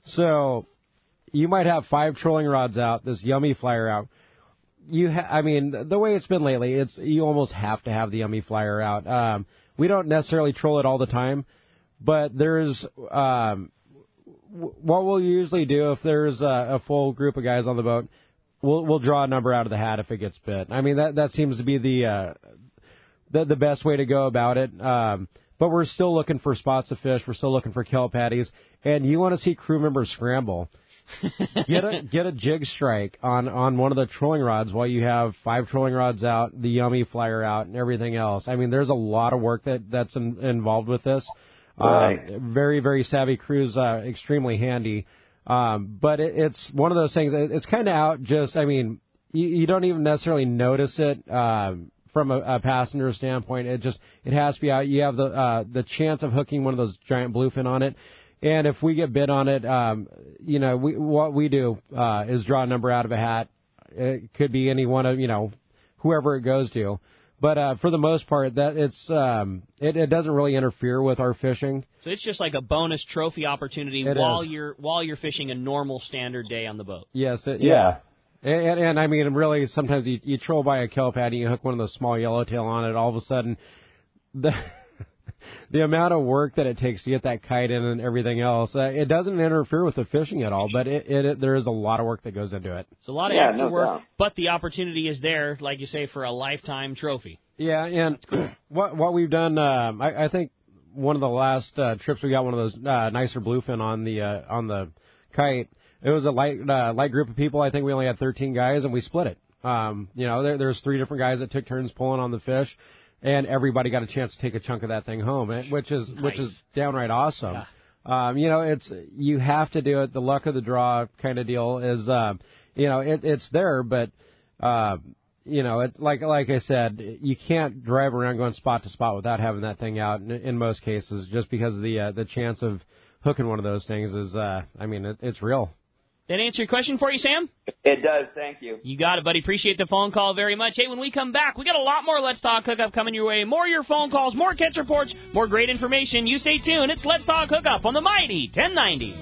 So you might have five trolling rods out, this Yummy Flyer out. You, ha- I mean, the way it's been lately, it's you almost have to have the Yummy Flyer out. Um, we don't necessarily troll it all the time. But there's um, w- what we'll usually do if there's a, a full group of guys on the boat, we'll we'll draw a number out of the hat if it gets bit. I mean, that that seems to be the uh, the, the best way to go about it. Um, but we're still looking for spots of fish. We're still looking for kelp patties. And you want to see crew members scramble. get a get a jig strike on, on one of the trolling rods while you have five trolling rods out, the Yummy flyer out, and everything else. I mean, there's a lot of work that, that's in, involved with this. Right. Uh, very, very savvy crews, uh, extremely handy. Um, but it, it's one of those things, it, it's kind of out just, I mean, you, you don't even necessarily notice it um, from a, a passenger standpoint. It just, it has to be out. You have the uh, the chance of hooking one of those giant bluefin on it. And if we get bit on it, um, you know, we, what we do uh, is draw a number out of a hat. It could be any one of, you know, whoever it goes to. But uh, for the most part, that it's um, it, it doesn't really interfere with our fishing. So it's just like a bonus trophy opportunity It while is. you're while you're fishing a normal standard day on the boat. Yes, it, yeah. yeah. And, and, and I mean, really, sometimes you, you troll by a kelp patty, you hook one of those small yellowtail on it, all of a sudden, the the amount of work that it takes to get that kite in and everything else, uh, it doesn't interfere with the fishing at all, but it, it, it there is a lot of work that goes into it. It's a lot of Yeah, extra no work, doubt. but the opportunity is there, like you say, for a lifetime trophy. Yeah, and what what we've done, um, I, I think one of the last uh, trips we got one of those uh, nicer bluefin on the uh, on the kite. It was a light uh, light group of people. I think we only had thirteen guys, and we split it. Um, you know, there, there's three different guys that took turns pulling on the fish, and everybody got a chance to take a chunk of that thing home, eh, which is Nice. which is downright awesome. Yeah. Um, you know, it's you have to do it. The luck of the draw kind of deal is, uh, you know, it, it's there, but. Uh, You know, it, like like I said, you can't drive around going spot to spot without having that thing out. In, in most cases, just because the uh, the chance of hooking one of those things is, uh, I mean, it, it's real. That answer your question for you, Sam? It does. Thank you. You got it, buddy. Appreciate the phone call very much. Hey, when we come back, we got a lot more Let's Talk Hookup coming your way. More of your phone calls, more catch reports, more great information. You stay tuned. It's Let's Talk Hookup on the Mighty ten ninety.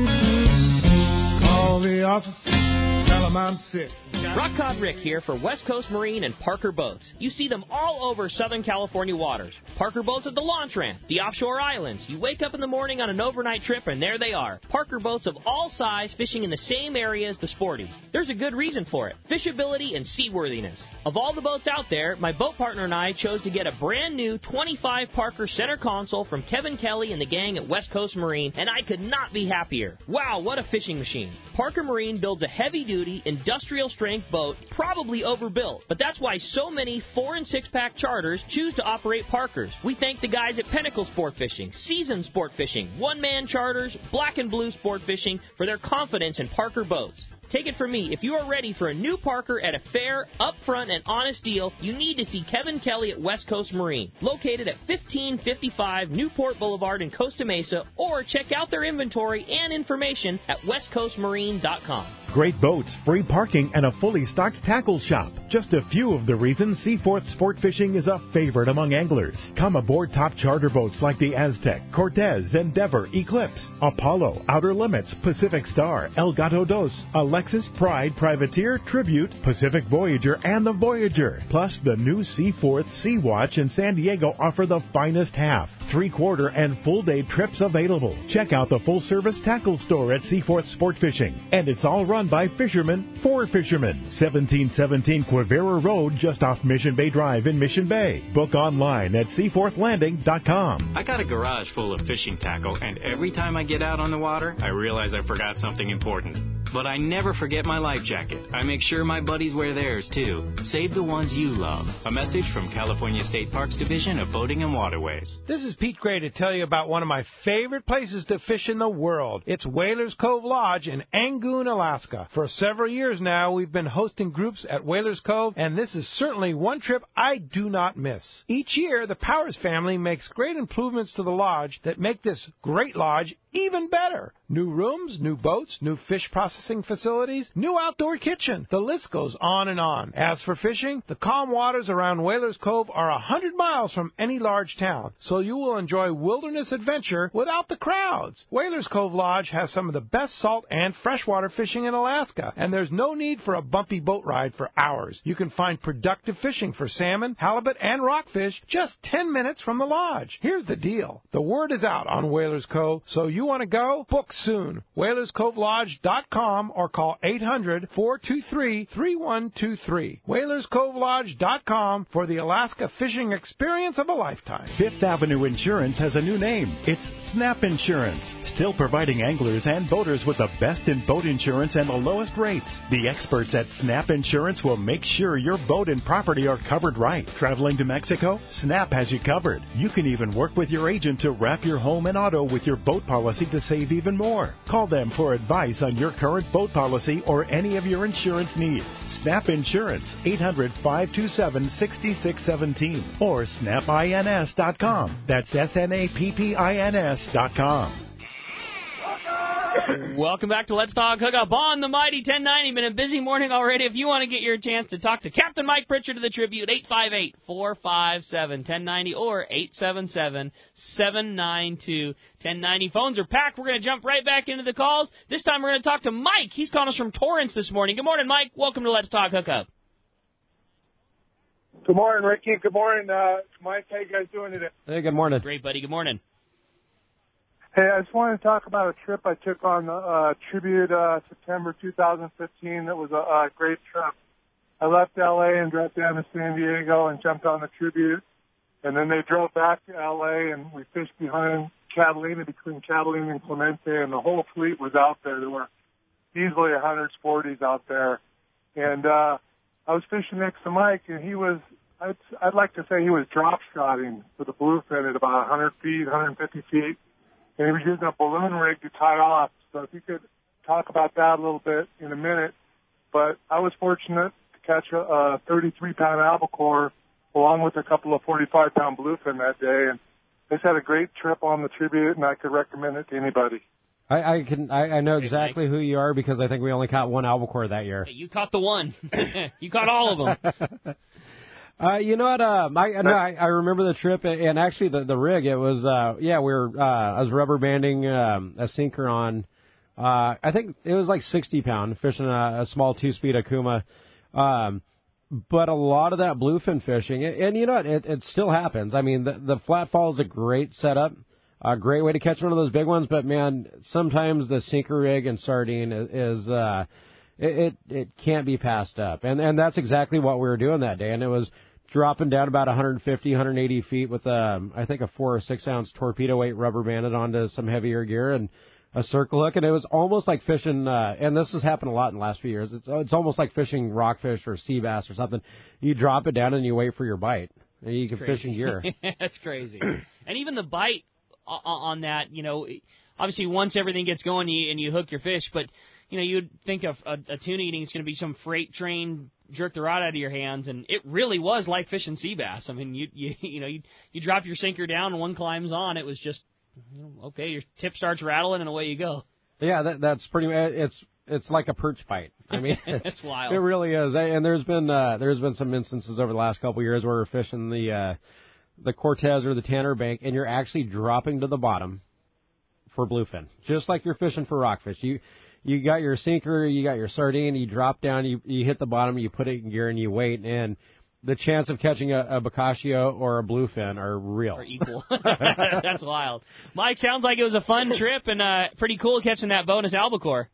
Call the office. Tell 'em I'm sick. Rock Cod Rick here for West Coast Marine and Parker Boats. You see them all over Southern California waters. Parker Boats at the launch ramp, the offshore islands. You wake up in the morning on an overnight trip and there they are. Parker Boats of all size fishing in the same area as the sporties. There's a good reason for it. Fishability and seaworthiness. Of all the boats out there, my boat partner and I chose to get a brand new twenty-five Parker center console from Kevin Kelly and the gang at West Coast Marine, and I could not be happier. Wow, what a fishing machine. Parker Marine builds a heavy-duty, industrial strength boat, probably overbuilt, but that's why so many four and six pack charters choose to operate Parkers. We thank the guys at Pinnacle Sport Fishing, Season Sport Fishing, One Man Charters, Black and Blue Sport Fishing for their confidence in Parker boats. Take it from me, if you are ready for a new Parker at a fair, upfront, and honest deal, you need to see Kevin Kelly at West Coast Marine, located at fifteen fifty-five Newport Boulevard in Costa Mesa, or check out their inventory and information at west coast marine dot com. Great boats, free parking, and a fully stocked tackle shop. Just a few of the reasons Seaforth Sport Fishing is a favorite among anglers. Come aboard top charter boats like the Aztec, Cortez, Endeavor, Eclipse, Apollo, Outer Limits, Pacific Star, El Gato Dos, Alexis, Pride, Privateer, Tribute, Pacific Voyager, and the Voyager. Plus, the new Seaforth Sea Watch in San Diego offer the finest half, three-quarter, and full-day trips available. Check out the full-service tackle store at Seaforth Sport Fishing. And it's all run by fishermen for fishermen. seventeen seventeen Quivira Road, just off Mission Bay Drive in Mission Bay. Book online at seaforth landing dot com. I got a garage full of fishing tackle, and every time I get out on the water, I realize I forgot something important. But I never forget my life jacket. I make sure my buddies wear theirs, too. Save the ones you love. A message from California State Parks Division of Boating and Waterways. This is Pete Gray to tell you about one of my favorite places to fish in the world. It's Whalers Cove Lodge in Angoon, Alaska. For several years now, we've been hosting groups at Whalers Cove, and this is certainly one trip I do not miss. Each year, the Powers family makes great improvements to the lodge that make this great lodge even better. New rooms, new boats, new fish processing processing facilities, new outdoor kitchen. The list goes on and on. As for fishing, the calm waters around Whalers Cove are a hundred miles from any large town, so you will enjoy wilderness adventure without the crowds. Whalers Cove Lodge has some of the best salt and freshwater fishing in Alaska, and there's no need for a bumpy boat ride for hours. You can find productive fishing for salmon, halibut, and rockfish just ten minutes from the lodge. Here's the deal. The word is out on Whalers Cove, so you want to go? Book soon. Whalers Cove Lodge dot com or call eight hundred, four two three, three one two three. Whalers Cove Lodge dot com for the Alaska fishing experience of a lifetime. Fifth Avenue Insurance has a new name. It's Snap Insurance, still providing anglers and boaters with the best in boat insurance and the lowest rates. The experts at Snap Insurance will make sure your boat and property are covered right. Traveling to Mexico? Snap has you covered. You can even work with your agent to wrap your home and auto with your boat policy to save even more. Call them for advice on your current boat policy or any of your insurance needs. Snap Insurance, eight hundred, five two seven, six six one seven or snap ins dot com. That's S N A P P I N S dot com. Welcome back to Let's Talk Hookup on the Mighty ten ninety. Been a busy morning already. If you want to get your chance to talk to Captain Mike Pritchard of the Tribute, eight five eight, four five seven, one zero nine zero or eight seven seven, seven nine two, one zero nine zero. Phones are packed. We're going to jump right back into the calls. This time we're going to talk to Mike. He's calling us from Torrance this morning. Good morning, Mike. Welcome to Let's Talk Hookup. Good morning, Ricky. Good morning, uh, Mike. How you guys doing today? Hey, good morning. Great, buddy. Good morning. Hey, I just wanted to talk about a trip I took on the uh, Tribute uh, September two thousand fifteen. That was a, a great trip. I left L A and drove down to San Diego and jumped on the Tribute. And then they drove back to L A and we fished behind Catalina, between Catalina and Clemente, and the whole fleet was out there. There were easily one hundred sporties out there. And uh, I was fishing next to Mike, and he was, I'd, I'd like to say he was drop shotting with a bluefin at about one hundred feet, one hundred fifty feet. And he was using a balloon rig to tie off. So if you could talk about that a little bit in a minute. But I was fortunate to catch a, a thirty-three pound albacore along with a couple of forty-five pound bluefin that day. And I just had a great trip on the Tribute, and I could recommend it to anybody. I, I can I, I know exactly who you are because I think we only caught one albacore that year. Hey, you caught the one. You caught all of them. Uh, you know what? Um, I, no, I I remember the trip, and actually the the rig. It was uh, yeah, we were. Uh, I was rubber banding um, a sinker on. Uh, I think it was like sixty pound fishing a, a small two speed Akuma. Um, but a lot of that bluefin fishing, and, and you know what? It, it still happens. I mean, the the flat fall is a great setup, a great way to catch one of those big ones. But man, sometimes the sinker rig and sardine is. is uh, It, it it can't be passed up, and and that's exactly what we were doing that day. And it was dropping down about one hundred fifty, one hundred eighty feet with um I think a four or six ounce torpedo weight rubber banded onto some heavier gear and a circle hook, and it was almost like fishing. Uh, and this has happened a lot in the last few years. It's it's almost like fishing rockfish or sea bass or something. You drop it down and you wait for your bite. And you can fish in gear. That's crazy. And even the bite on that, you know, obviously once everything gets going you, and you hook your fish, but you know, you'd think of a, a tuna eating is going to be some freight train, jerk the rod out of your hands, and it really was like fishing sea bass. I mean, you you you know, you you drop your sinker down and one climbs on. It was just, you know, okay, your tip starts rattling and away you go. Yeah, that, that's pretty. It's it's like a perch bite. I mean, it's, it's wild. It really is. And there's been uh, there's been some instances over the last couple of years where we're fishing the uh, the Cortez or the Tanner Bank, and you're actually dropping to the bottom for bluefin, just like you're fishing for rockfish. You You got your sinker, you got your sardine, you drop down, you you hit the bottom, you put it in gear, and you wait. And the chance of catching a, a Boccaccio or a bluefin are real. Are equal. That's wild. Mike, sounds like it was a fun trip and uh, pretty cool catching that bonus albacore.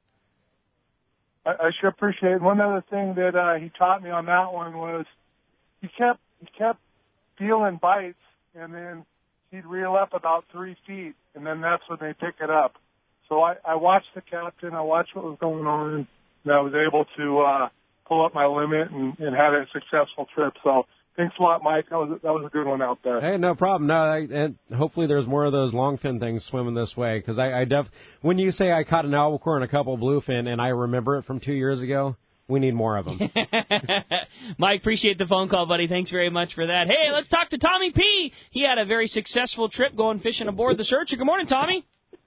I, I sure appreciate it. One other thing that uh, he taught me on that one was he kept he kept feeling bites, and then he'd reel up about three feet, and then that's when they pick it up. So I, I watched the captain, I watched what was going on, and I was able to uh, pull up my limit and, and had a successful trip. So thanks a lot, Mike. That was that was a good one out there. Hey, no problem. No, I, and hopefully there's more of those longfin things swimming this way, because I, I def when you say I caught an albacore and a couple of bluefin, and I remember it from two years ago, we need more of them. Mike, appreciate the phone call, buddy. Thanks very much for that. Hey, let's talk to Tommy P. He had a very successful trip going fishing aboard the Searcher. Good morning, Tommy.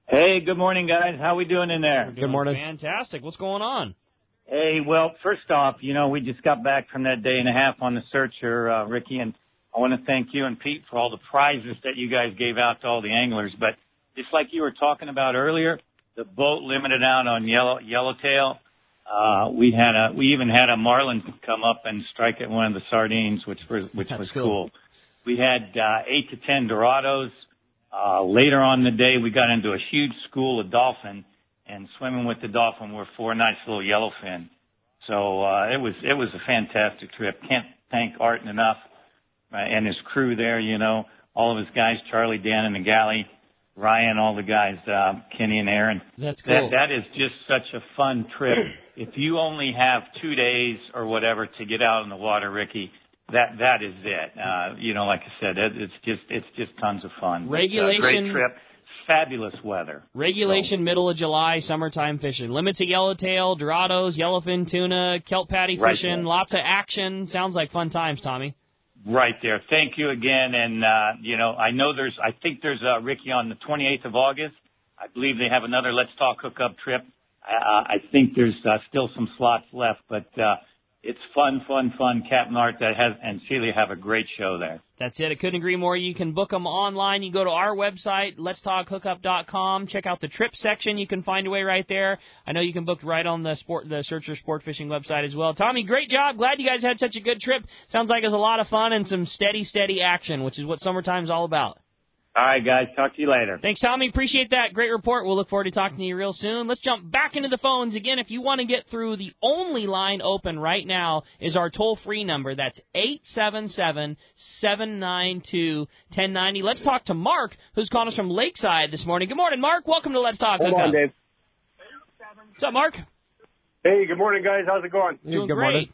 Hey, good morning, guys. How we doing in there? Good morning. Fantastic. What's going on? Hey, well, first off, you know, we just got back from that day and a half on the Searcher, uh, Ricky, and I want to thank you and Pete for all the prizes that you guys gave out to all the anglers. But just like you were talking about earlier, the boat limited out on yellow yellowtail. Uh, we had a, we even had a marlin come up and strike at one of the sardines, which was, which That's was cool. cool. We had, uh, eight to ten Dorados. Uh, later on in the day, we got into a huge school of dolphin, and swimming with the dolphin were four nice little yellowfin. So, uh, it was, it was a fantastic trip. Can't thank Art enough, uh, and his crew there, you know, all of his guys, Charlie, Dan, and the galley. Ryan, all the guys, uh, Kenny and Aaron. That's cool. That, that is just such a fun trip. If you only have two days or whatever to get out in the water, Ricky, that that is it. Uh, you know, like I said, it, it's just it's just tons of fun. Regulation. It's a great trip. Fabulous weather. Regulation, so. Middle of July, summertime fishing. Limit to yellowtail, Dorados, yellowfin tuna, kelp patty Right fishing, there. lots of action. Sounds like fun times, Tommy. Right there. Thank you again. And, uh, you know, I know there's, I think there's, uh, Ricky, on the twenty-eighth of August. I believe they have another Let's Talk Hookup trip. Uh, I think there's uh, still some slots left, but, uh, it's fun, fun, fun. Captain Art that has, and Celia have a great show there. That's it. I couldn't agree more. You can book them online. You go to our website, lets talk hookup dot com. Check out the trip section. You can find a way right there. I know you can book right on the sport, the Searcher Sport Fishing website as well. Tommy, great job. Glad you guys had such a good trip. Sounds like it was a lot of fun and some steady, steady action, which is what summertime's all about. All right, guys. Talk to you later. Thanks, Tommy. Appreciate that. Great report. We'll look forward to talking to you real soon. Let's jump back into the phones. Again, if you want to get through, the only line open right now is our toll-free number. That's eight seven seven, seven nine two, one oh nine oh. Let's talk to Mark, who's calling us from Lakeside this morning. Good morning, Mark. Welcome to Let's Talk Hold Hookup. on, Dave. What's up, Mark? Hey, good morning, guys. How's it going? Doing good great. morning.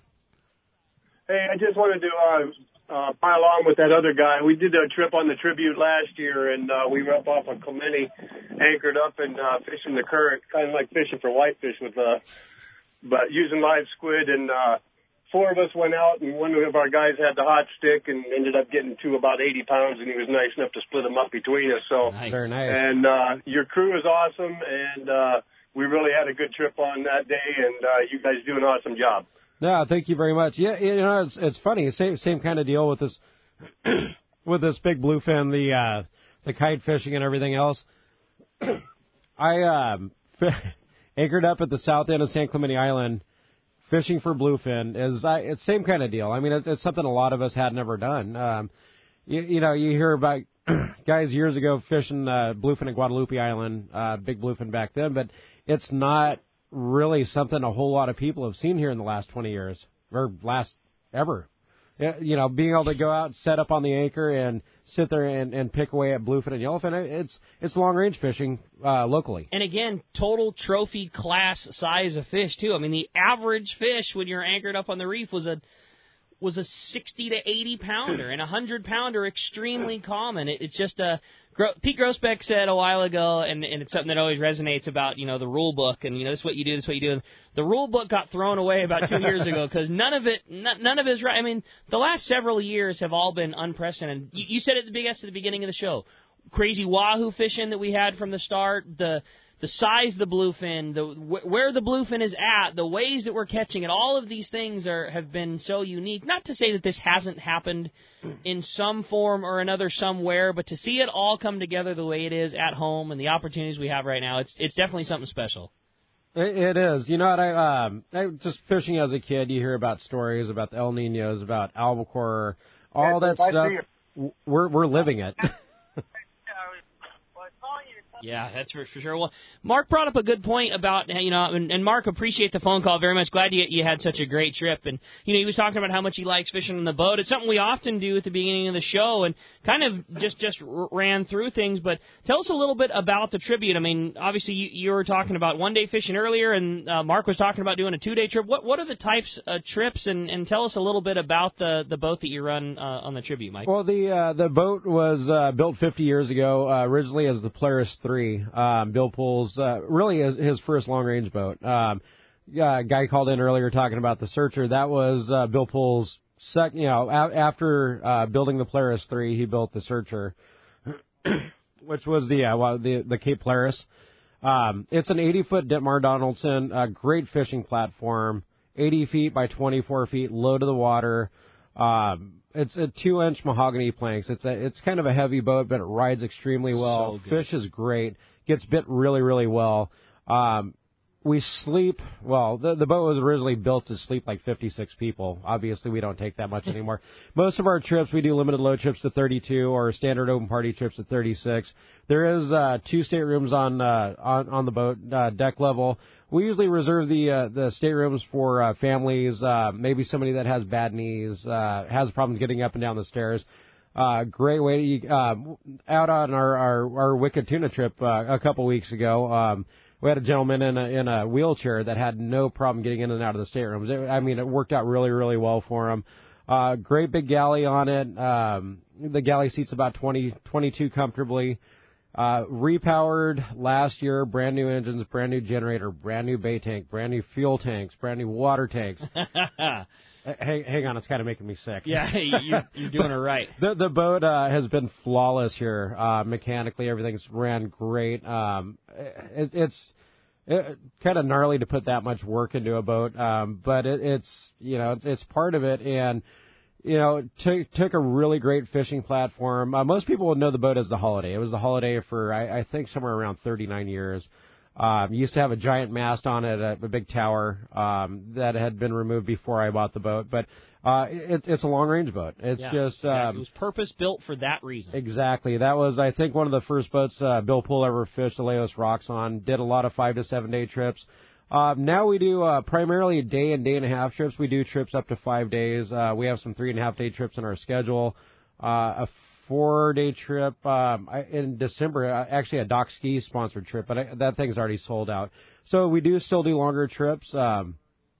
Hey, I just wanted to uh, uh, pile on with that other guy. We did a trip on the Tribute last year, and uh, we were up off of Clementi, anchored up and uh, fishing the current, kind of like fishing for whitefish with, uh, but using live squid. And uh, four of us went out, and one of our guys had the hot stick and ended up getting to about eighty pounds, and he was nice enough to split them up between us. So, Nice. Very nice. and uh, your crew is awesome, and uh, we really had a good trip on that day, and uh, you guys do an awesome job. No, thank you very much. Yeah, you know, it's it's funny. Same same kind of deal with this with this big bluefin, the uh, the kite fishing and everything else. I um, anchored up at the south end of San Clemente Island, fishing for bluefin. Is I, it's same kind of deal. I mean, it's, it's something a lot of us had never done. Um, you, you know, you hear about guys years ago fishing uh, bluefin at Guadalupe Island, uh, big bluefin back then, but it's not really something a whole lot of people have seen here in the last twenty years, or last ever. You know, being able to go out, set up on the anchor, and sit there and, and pick away at bluefin and yellowfin, it's it's long-range fishing uh, locally. And again, total trophy class size of fish, too. I mean, the average fish when you're anchored up on the reef was a was a sixty to eighty pounder, and a one hundred pounder extremely common. It, it's just a... Pete Grossbeck said a while ago, and, and it's something that always resonates about, you know, the rule book, and, you know, this is what you do, this is what you do. And the rule book got thrown away about two years ago because none of it, none, none of it is right. I mean, the last several years have all been unprecedented. You, you said it at the biggest at the beginning of the show. Crazy wahoo fishing that we had from the start, the the size of the bluefin, the wh- where the bluefin is at, the ways that we're catching it, all of these things are have been so unique. Not to say that this hasn't happened in some form or another somewhere, but to see it all come together the way it is at home and the opportunities we have right now, it's it's definitely something special. It, it is. You know what? I, um, I just fishing as a kid, you hear about stories about the El Niños, about albacore, all Yeah, that I stuff. see it. We're we're living it. Yeah, that's for, for sure. Well, Mark brought up a good point about, you know, and, and Mark, appreciate the phone call very much. Glad you, you had such a great trip. And, you know, he was talking about how much he likes fishing on the boat. It's something we often do at the beginning of the show and kind of just, just ran through things. But tell us a little bit about the Tribute. I mean, obviously you, you were talking about one-day fishing earlier, and uh, Mark was talking about doing a two-day trip. What what are the types of trips, and, and tell us a little bit about the, the boat that you run uh, on the Tribute, Mike. Well, the uh, the boat was uh, built fifty years ago, uh, originally as the Polaris three. Um, Bill Poole's uh, really his, his first long-range boat. Um, yeah, a guy called in earlier talking about the Searcher. That was uh, Bill Poole's second. You know, a- after uh, building the Polaris three, he built the Searcher. which was the uh, well, the the Cape Polaris. Um, it's an eighty-foot Ditmar Donaldson, a great fishing platform, eighty feet by twenty-four feet, low to the water. Um, it's a two-inch mahogany planks. It's a, it's kind of a heavy boat, but it rides extremely well. So Fish is great. Gets bit really, really well. Um, we sleep, well, the, the boat was originally built to sleep like fifty-six people. Obviously, we don't take that much anymore. Most of our trips, we do limited load trips to thirty-two or standard open party trips to thirty-six. There is uh, two staterooms on, uh, on on the boat, uh, deck level. We usually reserve the uh, the staterooms for uh, families, uh, maybe somebody that has bad knees, uh, has problems getting up and down the stairs. Uh, great way to, uh, out on our, our, our Wicked Tuna trip uh, a couple weeks ago. Um, We had a gentleman in a, in a wheelchair that had no problem getting in and out of the staterooms. It, I mean, it worked out really, really well for him. Uh, great big galley on it. Um, the galley seats about twenty, twenty-two comfortably. Uh, repowered last year, brand new engines, brand new generator, brand new bay tank, brand new fuel tanks, brand new water tanks. Hang, hang on, it's kind of making me sick. Yeah, you, you're doing it right. The the boat uh, has been flawless here. Uh, mechanically, everything's ran great. Um, it, it's it, kind of gnarly to put that much work into a boat, um, but it, it's you know it's, it's part of it, and you know t- took a really great fishing platform. Uh, most people would know the boat as the Holiday. It was the Holiday for I, I think somewhere around thirty-nine years. Um, used to have a giant mast on it, a, a big tower um, that had been removed before I bought the boat. But uh, it, it's a long-range boat. It's yeah, just um, exactly. It was purpose-built for that reason. Exactly. That was, I think, one of the first boats uh, Bill Poole ever fished the Laos Rocks on. Did a lot of five to seven day trips. Uh, now we do uh, primarily day and day and a half trips. We do trips up to five days. Uh, we have some three and a half day trips in our schedule. Uh, a four-day trip um, in December, actually a Doc Ski sponsored trip, but I, that thing's already sold out. So we do still do longer trips, um,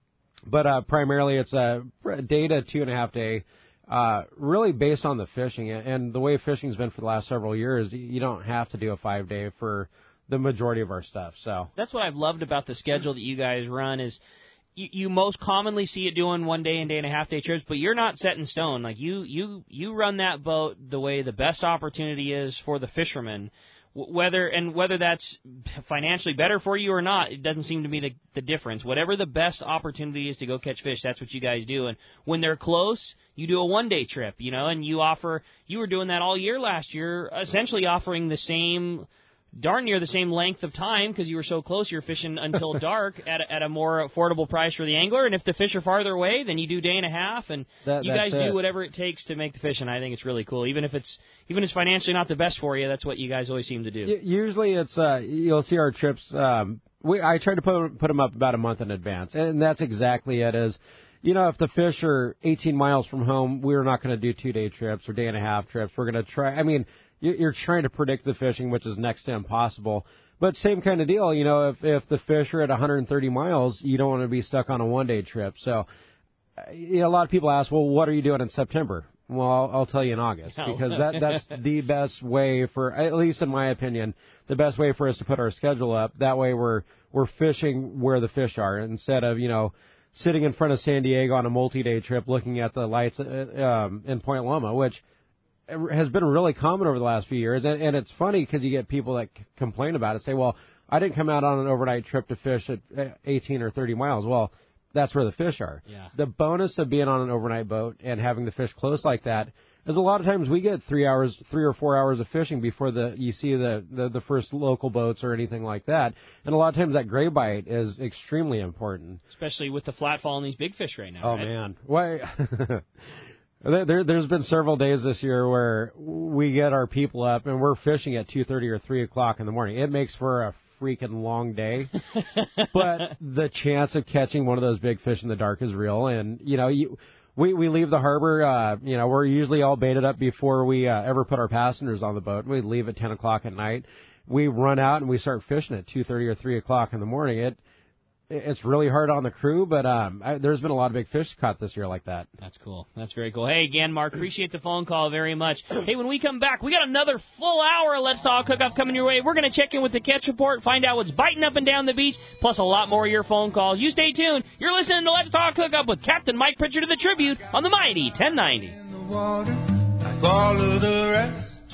but uh, primarily it's a day to two and a half day, uh, really based on the fishing. And the way fishing's been for the last several years, you don't have to do a five-day for the majority of our stuff. So that's what I've loved about the schedule that you guys run is You, you most commonly see it doing one day and day and a half day trips, but you're not set in stone. Like you, you, you run that boat the way the best opportunity is for the fisherman, whether and whether that's financially better for you or not. It doesn't seem to be the, the difference. Whatever the best opportunity is to go catch fish, that's what you guys do. And when they're close, you do a one day trip, you know, and you offer. You were doing that all year last year, essentially offering the same. Darn near the same length of time because you were so close. You're fishing until dark at a, at a more affordable price for the angler. And if the fish are farther away, then you do day and a half. And that, you guys it. do whatever it takes to make the fish. And I think it's really cool. Even if it's even if it's financially not the best for you, that's what you guys always seem to do. Usually, it's uh, you'll see our trips. Um, we I try to put put them up about a month in advance, and that's exactly it. Is you know, if the fish are eighteen miles from home, we're not going to do two day trips or day and a half trips. We're going to try. I mean. You're trying to predict the fishing, which is next to impossible. But same kind of deal, you know, if if the fish are at one hundred thirty miles, you don't want to be stuck on a one-day trip. So you know, a lot of people ask, well, what are you doing in September? Well, I'll, I'll tell you in August, no. because that that's the best way for, at least in my opinion, the best way for us to put our schedule up. That way we're we're fishing where the fish are instead of, you know, sitting in front of San Diego on a multi-day trip looking at the lights um, in Point Loma, which has been really common over the last few years, and, and it's funny because you get people that c- complain about it, say, well, I didn't come out on an overnight trip to fish at eighteen or thirty miles. Well, that's where the fish are. Yeah. The bonus of being on an overnight boat and having the fish close like that is a lot of times we get three hours, three or four hours of fishing before the you see the, the, the first local boats or anything like that. And a lot of times that gray bite is extremely important. Especially with the flat fall and these big fish right now. Oh, right? man. Why? There, there's been several days this year where we get our people up and we're fishing at two thirty or three o'clock in the morning. It makes for a freaking long day, but the chance of catching one of those big fish in the dark is real. And, you know, you, we, we leave the harbor, uh, you know, we're usually all baited up before we uh, ever put our passengers on the boat. We leave at ten o'clock at night. We run out and we start fishing at two thirty or three o'clock in the morning. It It's really hard on the crew, but um, I, there's been a lot of big fish caught this year like that. That's cool. That's very cool. Hey, again, Mark, appreciate the phone call very much. Hey, when we come back, we got another full hour of Let's Talk Hookup coming your way. We're going to check in with the catch report, find out what's biting up and down the beach, plus a lot more of your phone calls. You stay tuned. You're listening to Let's Talk Hookup with Captain Mike Pritchard of the Tribute on the Mighty ten ninety. In the water, like all of the rest.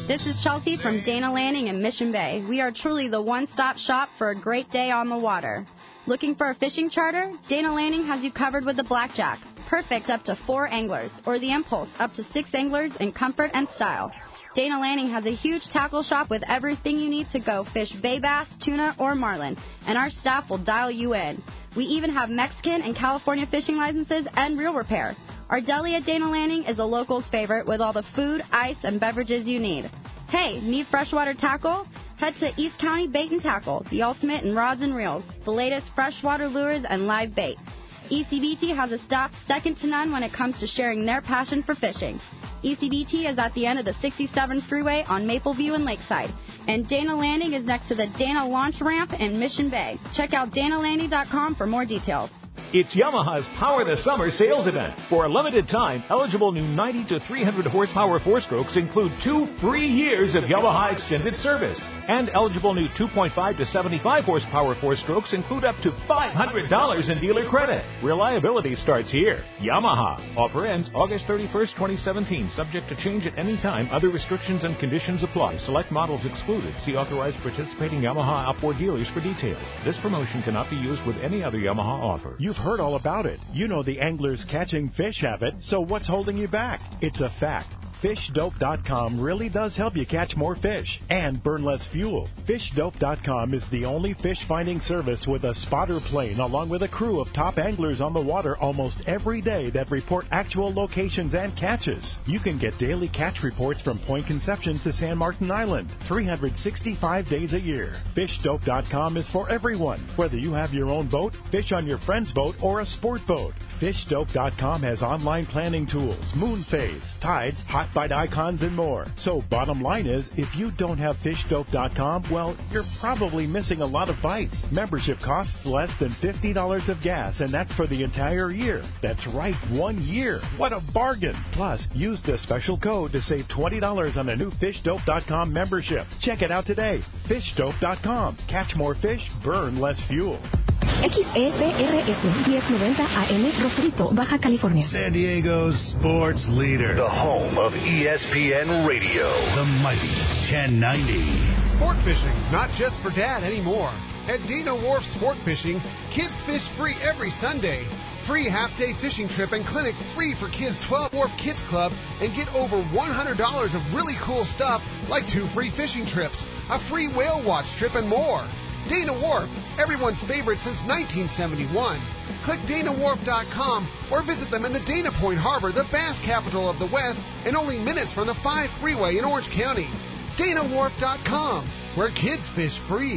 This is Chelsea from Dana Landing in Mission Bay. We are truly the one-stop shop for a great day on the water. Looking for a fishing charter? Dana Landing has you covered with the Blackjack. Perfect up to four anglers, or the Impulse up to six anglers in comfort and style. Dana Landing has a huge tackle shop with everything you need to go fish bay bass, tuna, or marlin, and our staff will dial you in. We even have Mexican and California fishing licenses and reel repair. Our deli at Dana Landing is a local's favorite with all the food, ice, and beverages you need. Hey, need freshwater tackle? Head to East County Bait and Tackle, the ultimate in rods and reels, the latest freshwater lures and live bait. E C B T has a staff second to none when it comes to sharing their passion for fishing. E C B T is at the end of the sixty-seven freeway on Mapleview and Lakeside, and Dana Landing is next to the Dana Launch Ramp in Mission Bay. Check out dana landing dot com for more details. It's Yamaha's Power the Summer sales event. For a limited time, eligible new ninety to three hundred horsepower four-strokes include two free years of Yamaha extended service. And eligible new two point five to seventy-five horsepower four-strokes include up to five hundred dollars in dealer credit. Reliability starts here. Yamaha. Offer ends August thirty-first, twenty seventeen. Subject to change at any time. Other restrictions and conditions apply. Select models excluded. See authorized participating Yamaha outboard dealers for details. This promotion cannot be used with any other Yamaha offer. You've heard all about it. You know the anglers catching fish have it, so what's holding you back? It's a fact. fish dope dot com really does help you catch more fish and burn less fuel. fish dope dot com is the only fish finding service with a spotter plane along with a crew of top anglers on the water almost every day that report actual locations and catches. You can get daily catch reports from Point Conception to San Martin Island, three hundred sixty-five days a year. fish dope dot com is for everyone, whether you have your own boat, fish on your friend's boat, or a sport boat. fish dope dot com has online planning tools, moon phase, tides, hot bite icons, and more. So bottom line is, if you don't have fish dope dot com, well, you're probably missing a lot of bites. Membership costs less than fifty dollars of gas, and that's for the entire year. That's right, one year. What a bargain. Plus, use the special code to save twenty dollars on a new fish dope dot com membership. Check it out today. fish dope dot com. Catch more fish, burn less fuel. X E P R S diez noventa A M, Rosarito, Baja California. San Diego's sports leader. The home of E S P N Radio. The mighty ten ninety. Sport fishing, not just for dad anymore. At Dana Wharf Sport Fishing, kids fish free every Sunday. Free half-day fishing trip and clinic free for Kids twelve Wharf Kids Club, and get over one hundred dollars of really cool stuff like two free fishing trips, a free whale watch trip, and more. Dana Wharf, everyone's favorite since nineteen seventy-one. Click dana wharf dot com or visit them in the Dana Point Harbor, the bass capital of the West, and only minutes from the five freeway in Orange County. dana wharf dot com, where kids fish free.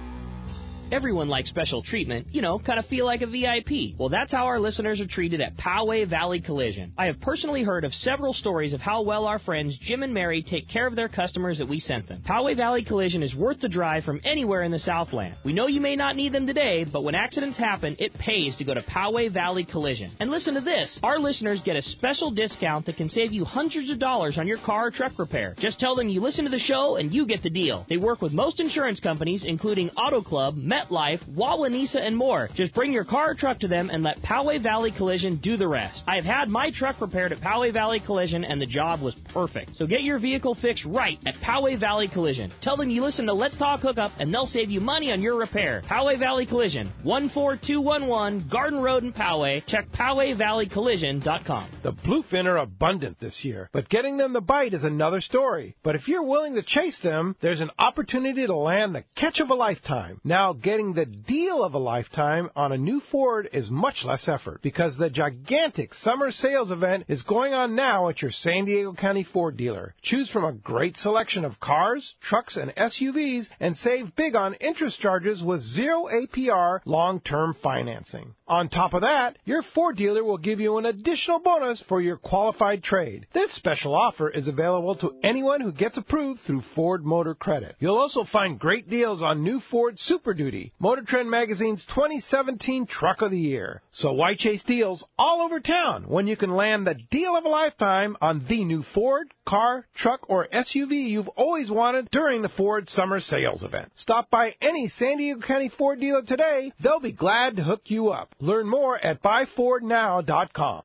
Everyone likes special treatment, you know, kind of feel like a V I P. Well, that's how our listeners are treated at Poway Valley Collision. I have personally heard of several stories of how well our friends Jim and Mary take care of their customers that we sent them. Poway Valley Collision is worth the drive from anywhere in the Southland. We know you may not need them today, but when accidents happen, it pays to go to Poway Valley Collision. And listen to this, our listeners get a special discount that can save you hundreds of dollars on your car or truck repair. Just tell them you listen to the show and you get the deal. They work with most insurance companies, including Auto Club, MetLife, Wawanesa, and more. Just bring your car or truck to them and let Poway Valley Collision do the rest. I have had my truck repaired at Poway Valley Collision and the job was perfect. So get your vehicle fixed right at Poway Valley Collision. Tell them you listen to Let's Talk Hookup and they'll save you money on your repair. Poway Valley Collision, one four two one one Garden Road in Poway. Check poway valley collision dot com. The bluefin are abundant this year, but getting them to bite is another story. But if you're willing to chase them, there's an opportunity to land the catch of a lifetime. Now, getting the deal of a lifetime on a new Ford is much less effort because the gigantic summer sales event is going on now at your San Diego County Ford dealer. Choose from a great selection of cars, trucks, and S U Vs and save big on interest charges with zero A P R long-term financing. On top of that, your Ford dealer will give you an additional bonus for your qualified trade. This special offer is available to anyone who gets approved through Ford Motor Credit. You'll also find great deals on new Ford Super Duty, Motor Trend Magazine's twenty seventeen Truck of the Year. So why chase deals all over town when you can land the deal of a lifetime on the new Ford, car, truck, or S U V you've always wanted during the Ford Summer Sales Event? Stop by any San Diego County Ford dealer today. They'll be glad to hook you up. Learn more at buy ford now dot com.